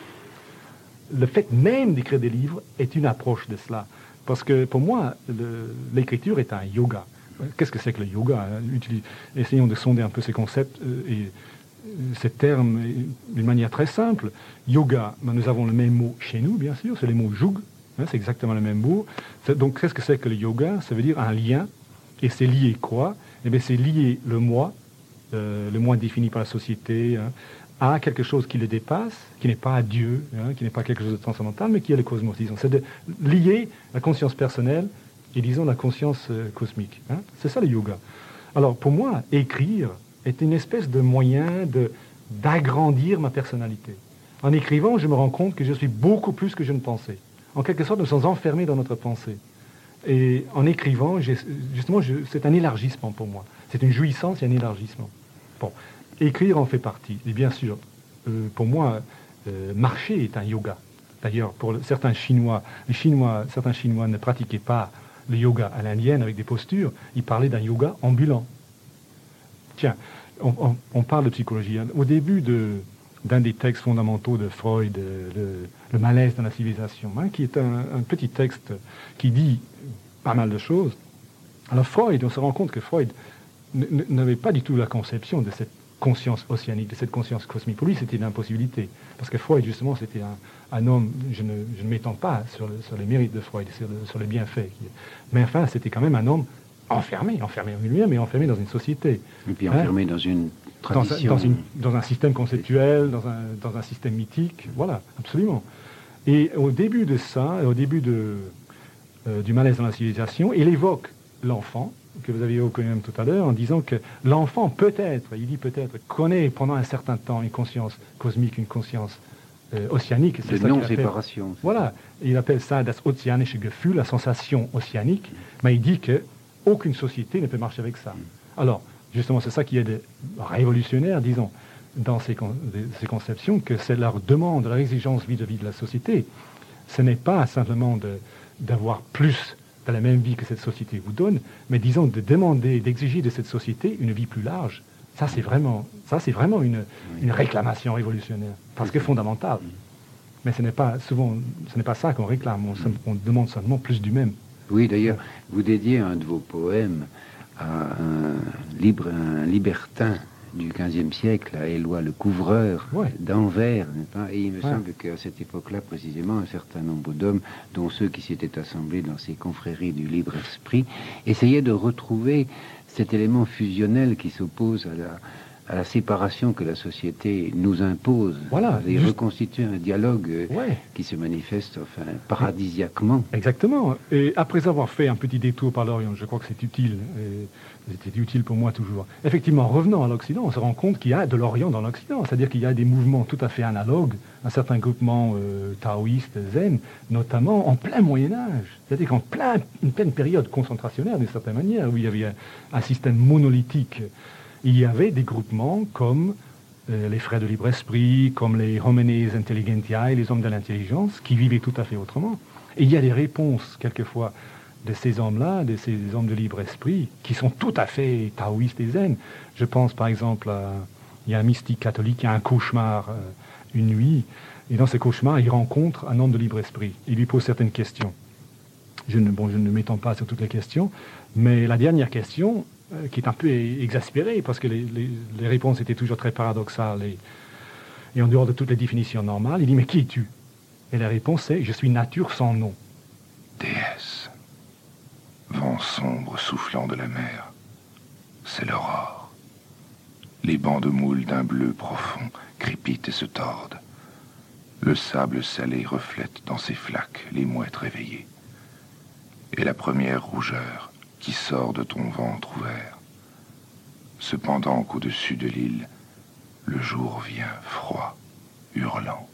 Le fait même d'écrire des livres est une approche de cela. Parce que pour moi, l'écriture est un yoga. Qu'est-ce que c'est que le yoga, hein? Utilise, essayons de sonder un peu ces concepts euh, et euh, ces termes d'une manière très simple. Yoga, ben, nous avons le même mot chez nous, bien sûr, c'est le mot youg, hein, c'est exactement le même mot. Donc qu'est-ce que c'est que le yoga? Ça veut dire un lien. Et c'est lié quoi? Eh bien c'est lié le moi, euh, le moi défini par la société, hein, à quelque chose qui le dépasse, qui n'est pas à Dieu, hein, qui n'est pas quelque chose de transcendantal, mais qui est le cosmos, disons. C'est de lier la conscience personnelle et, disons, la conscience euh, cosmique. Hein. C'est ça le yoga. Alors, pour moi, écrire est une espèce de moyen de, d'agrandir ma personnalité. En écrivant, je me rends compte que je suis beaucoup plus que je ne pensais. En quelque sorte, nous sommes enfermés dans notre pensée. Et en écrivant, j'ai, justement, je, c'est un élargissement pour moi. C'est une jouissance et un élargissement. Bon. Écrire en fait partie. Et bien sûr, euh, pour moi, euh, marcher est un yoga. D'ailleurs, pour le, certains Chinois, les Chinois, certains Chinois ne pratiquaient pas le yoga à l'indienne avec des postures. Ils parlaient d'un yoga ambulant. Tiens, on, on, on parle de psychologie. Hein. Au début de, d'un des textes fondamentaux de Freud, le, le malaise dans la civilisation, hein, qui est un, un petit texte qui dit pas mal de choses. Alors Freud, on se rend compte que Freud n- n'avait pas du tout la conception de cette conscience océanique, de cette conscience cosmique. Pour lui, c'était une impossibilité. Parce que Freud, justement, c'était un, un homme, je ne, je ne m'étends pas sur, le, sur les mérites de Freud, sur, le, sur les bienfaits. Mais enfin, c'était quand même un homme enfermé, enfermé en lui-même, mais enfermé dans une société. Et puis enfermé hein? dans une dans, un, dans, une, dans un système conceptuel, dans un, dans un système mythique. Voilà, absolument. Et au début de ça, au début de, euh, du malaise dans la civilisation, il évoque l'enfant, que vous avez évoqué même tout à l'heure, en disant que l'enfant peut-être, il dit peut-être, connaît pendant un certain temps une conscience cosmique, une conscience euh, océanique. C'est de non-séparation. Voilà, il appelle ça das ozeanische Gefühl, la sensation océanique, mais il dit qu'aucune société ne peut marcher avec ça. Alors, justement, c'est ça qui est de révolutionnaire, disons, dans ces, con ces conceptions, que c'est leur demande, leur exigence vis-à-vis de la société. Ce n'est pas simplement d'avoir plus de la même vie que cette société vous donne, mais disons de demander, d'exiger de cette société une vie plus large. Ça, c'est vraiment, ça, c'est vraiment une, une réclamation révolutionnaire, parce que fondamentale. Mais ce n'est pas, souvent, ce n'est pas ça qu'on réclame, on, on demande seulement plus du même. Oui, d'ailleurs, vous dédiez un de vos poèmes à un, libre, un libertin du quinzième siècle, à Éloi le Couvreur, ouais. d'Anvers, et il me ouais. semble qu'à cette époque-là, précisément, un certain nombre d'hommes, dont ceux qui s'étaient assemblés dans ces confréries du libre esprit, essayaient de retrouver cet élément fusionnel qui s'oppose à la, à la séparation que la société nous impose, voilà, et juste... reconstituer un dialogue ouais. qui se manifeste enfin paradisiaquement. Exactement. Et après avoir fait un petit détour par l'Orient, je crois que c'est utile, et c'était utile pour moi toujours. Effectivement, revenant à l'Occident, on se rend compte qu'il y a de l'Orient dans l'Occident, c'est-à-dire qu'il y a des mouvements tout à fait analogues, un certain groupement euh, taoïste, zen, notamment en plein Moyen-Âge, c'est-à-dire qu'en plein, une pleine période concentrationnaire d'une certaine manière, où il y avait un, un système monolithique. Il y avait des groupements comme euh, les frères de libre-esprit, comme les Homenes Intelligentiae, les hommes de l'intelligence, qui vivaient tout à fait autrement. Et il y a des réponses, quelquefois, de ces hommes-là, de ces hommes de libre-esprit, qui sont tout à fait taoïstes et zen. Je pense, par exemple, à, il y a un mystique catholique qui a un cauchemar euh, une nuit, et dans ce cauchemar, il rencontre un homme de libre-esprit. Il lui pose certaines questions. Je ne, bon, je ne m'étends pas sur toutes les questions, mais la dernière question... qui est un peu exaspéré, parce que les, les, les réponses étaient toujours très paradoxales et, et en dehors de toutes les définitions normales. Il dit, mais qui es-tu? Et la réponse est, je suis nature sans nom. Déesse, vent sombre soufflant de la mer, c'est l'aurore. Les bancs de moules d'un bleu profond crépitent et se tordent. Le sable salé reflète dans ses flaques les mouettes réveillées. Et la première rougeur qui sort de ton ventre ouvert. Cependant qu'au-dessus de l'île, le jour vient froid, hurlant.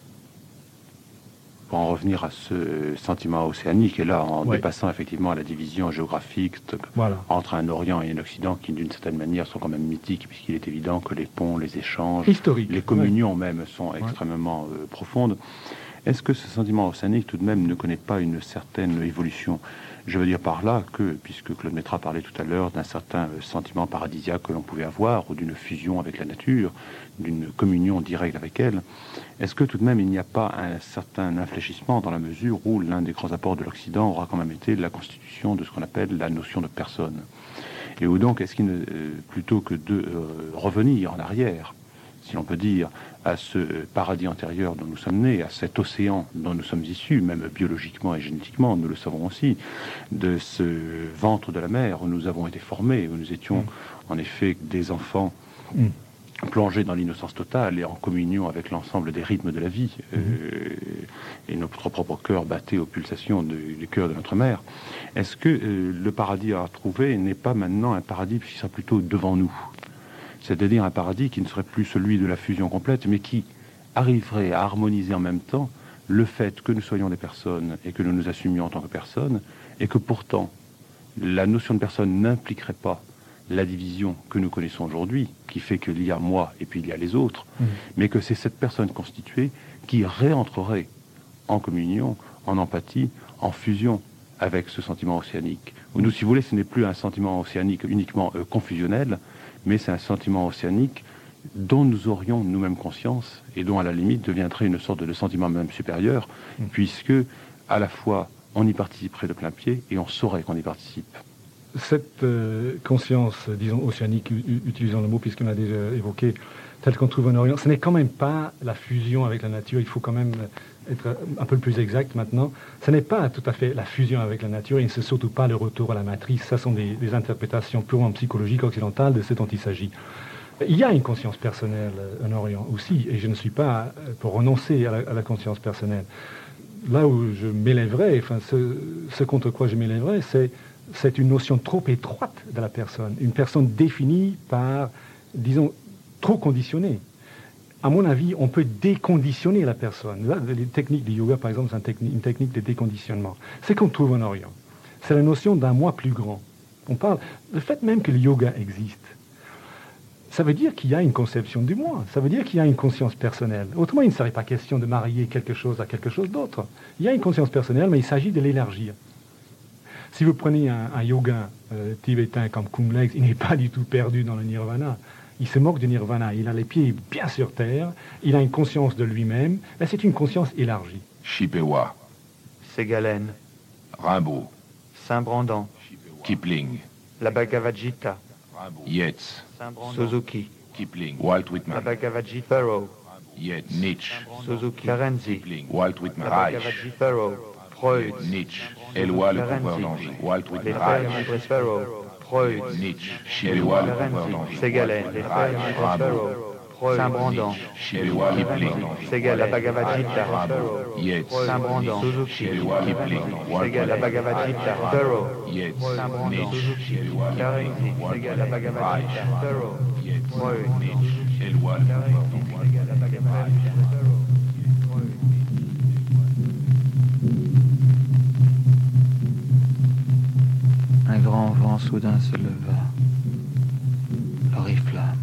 Pour en revenir à ce sentiment océanique, et là, en ouais. dépassant effectivement la division géographique voilà. entre un Orient et un Occident, qui d'une certaine manière sont quand même mythiques, puisqu'il est évident que les ponts, les échanges, historique, les communions ouais. même sont ouais. extrêmement euh, profondes. Est-ce que ce sentiment océanique, tout de même, ne connaît pas une certaine évolution ? Je veux dire par là que, puisque Claude Métra parlait tout à l'heure d'un certain sentiment paradisiaque que l'on pouvait avoir, ou d'une fusion avec la nature, d'une communion directe avec elle, est-ce que tout de même il n'y a pas un certain infléchissement dans la mesure où l'un des grands apports de l'Occident aura quand même été la constitution de ce qu'on appelle la notion de personne? Et où donc, est-ce qu'il ne, plutôt que de euh, revenir en arrière, si l'on peut dire, à ce paradis antérieur dont nous sommes nés, à cet océan dont nous sommes issus, même biologiquement et génétiquement, nous le savons aussi, de ce ventre de la mer où nous avons été formés, où nous étions mmh. en effet des enfants mmh. plongés dans l'innocence totale et en communion avec l'ensemble des rythmes de la vie, mmh. euh, et notre propre cœur battait aux pulsations du, du cœur de notre mère. Est-ce que euh, le paradis à trouver n'est pas maintenant un paradis qui sera plutôt devant nous ? C'est-à-dire un paradis qui ne serait plus celui de la fusion complète, mais qui arriverait à harmoniser en même temps le fait que nous soyons des personnes et que nous nous assumions en tant que personnes, et que pourtant la notion de personne n'impliquerait pas la division que nous connaissons aujourd'hui, qui fait qu'il y a moi et puis il y a les autres, mmh. mais que c'est cette personne constituée qui réentrerait en communion, en empathie, en fusion avec ce sentiment océanique. Nous, si vous voulez, ce n'est plus un sentiment océanique uniquement euh, confusionnel, mais c'est un sentiment océanique dont nous aurions nous-mêmes conscience et dont, à la limite, deviendrait une sorte de sentiment même supérieur, mmh. puisque, à la fois, on y participerait de plein pied et on saurait qu'on y participe. Cette euh, conscience, disons, océanique, utilisons le mot puisqu'on a déjà évoqué, telle qu'on trouve en Orient, ce n'est quand même pas la fusion avec la nature, il faut quand même être un peu plus exact maintenant. Ce n'est pas tout à fait la fusion avec la nature, et ce n'est surtout pas le retour à la matrice. Ce sont des, des interprétations purement psychologiques occidentales de ce dont il s'agit. Il y a une conscience personnelle en Orient aussi, et je ne suis pas pour renoncer à la, à la conscience personnelle. Là où je m'élèverais, enfin, ce, ce contre quoi je m'élèverais, c'est, c'est une notion trop étroite de la personne, une personne définie par, disons, trop conditionnée. À mon avis, on peut déconditionner la personne. Là, les techniques du yoga, par exemple, c'est une technique, une technique de déconditionnement. C'est qu'on trouve en Orient. C'est la notion d'un moi plus grand. On parle, le fait même que le yoga existe, ça veut dire qu'il y a une conception du moi, ça veut dire qu'il y a une conscience personnelle. Autrement, il ne serait pas question de marier quelque chose à quelque chose d'autre. Il y a une conscience personnelle, mais il s'agit de l'élargir. Si vous prenez un, un yoga euh, tibétain comme Kung Legs, il n'est pas du tout perdu dans le nirvana. Il se moque du nirvana, il a les pieds bien sur terre, il a une conscience de lui-même, mais c'est une conscience élargie. Chippewa, Ségalen, Rimbaud, Saint-Brandon, Kipling, la Bhagavad Gita, Yeats, Suzuki, Kipling, Walt la Whitman, Bhagavad Gita, Thoreau, Yeats, Nietzsche, Suzuki, Karenzi, Kipling, Walt Whitman, la Bhagavad Reich, Gita, Thoreau, Freud, Nietzsche, Éloi le couvreur d'Angers, Walt les Whitman, frères Reich, André Thoreau, Freud, Nietzsche, Éloi le couvreur Karenzi, d'Angers, Ségalen, les frères André Thoreau, Freud, Saint-Brandon, Éloi le couvreur d'Angers, Ségalen, la Bhagavad Gita, Yeats, Saint-Brandon, Suzuki, Éloi Kipling, Walt Ségalen, la Bhagavad Gita, Thoreau, Yeats, Saint-Brandon, Nietzsche, Suzuki, Éloi Karenzi, Ségalen, la Bhagavad Reich, Gita, Thoreau, Yeats, Freud, Nietzsche, Éloi le couvreur d'Angers, Ségalen, la Bhagavad Gita, Thoreau, Freud. Un grand vent soudain se leva, l'oriflamme.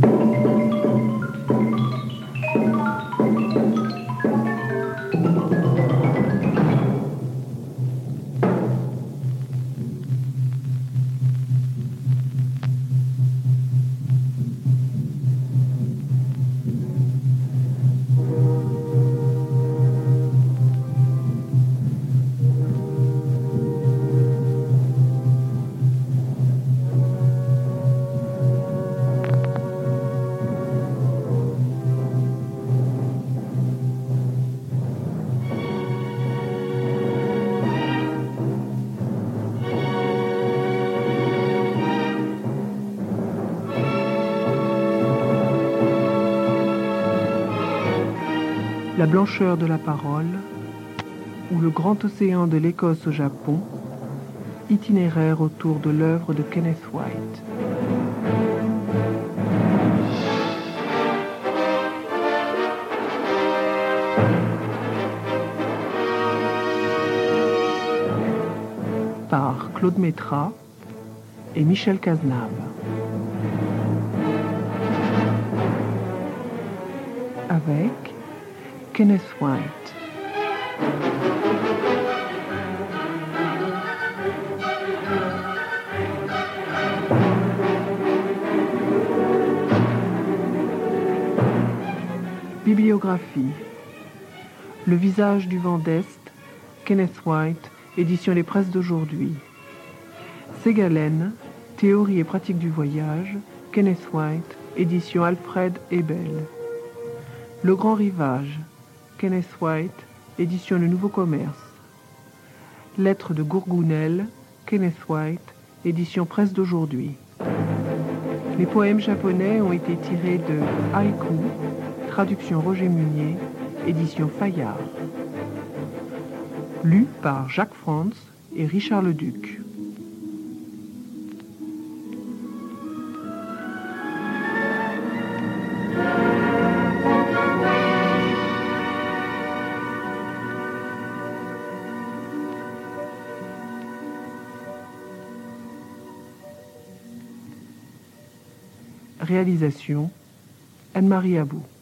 La blancheur de la parole ou le grand océan de l'Écosse au Japon, itinéraire autour de l'œuvre de Kenneth White. Par Claude Métra et Michel Cazenave. Avec Kenneth White. Bibliographie. Le visage du vent d'Est, Kenneth White, édition Les Presses d'aujourd'hui. Ségalen, Théorie et pratique du voyage, Kenneth White, édition Alfred Ebel. Le Grand Rivage, Kenneth White, édition Le Nouveau Commerce. Lettres de Gourgounel, Kenneth White, édition Presse d'aujourd'hui. Les poèmes japonais ont été tirés de Haïku, traduction Roger Munier, édition Fayard. Lu par Jacques Frantz et Richard Leduc. Réalisation Anne-Marie Abou.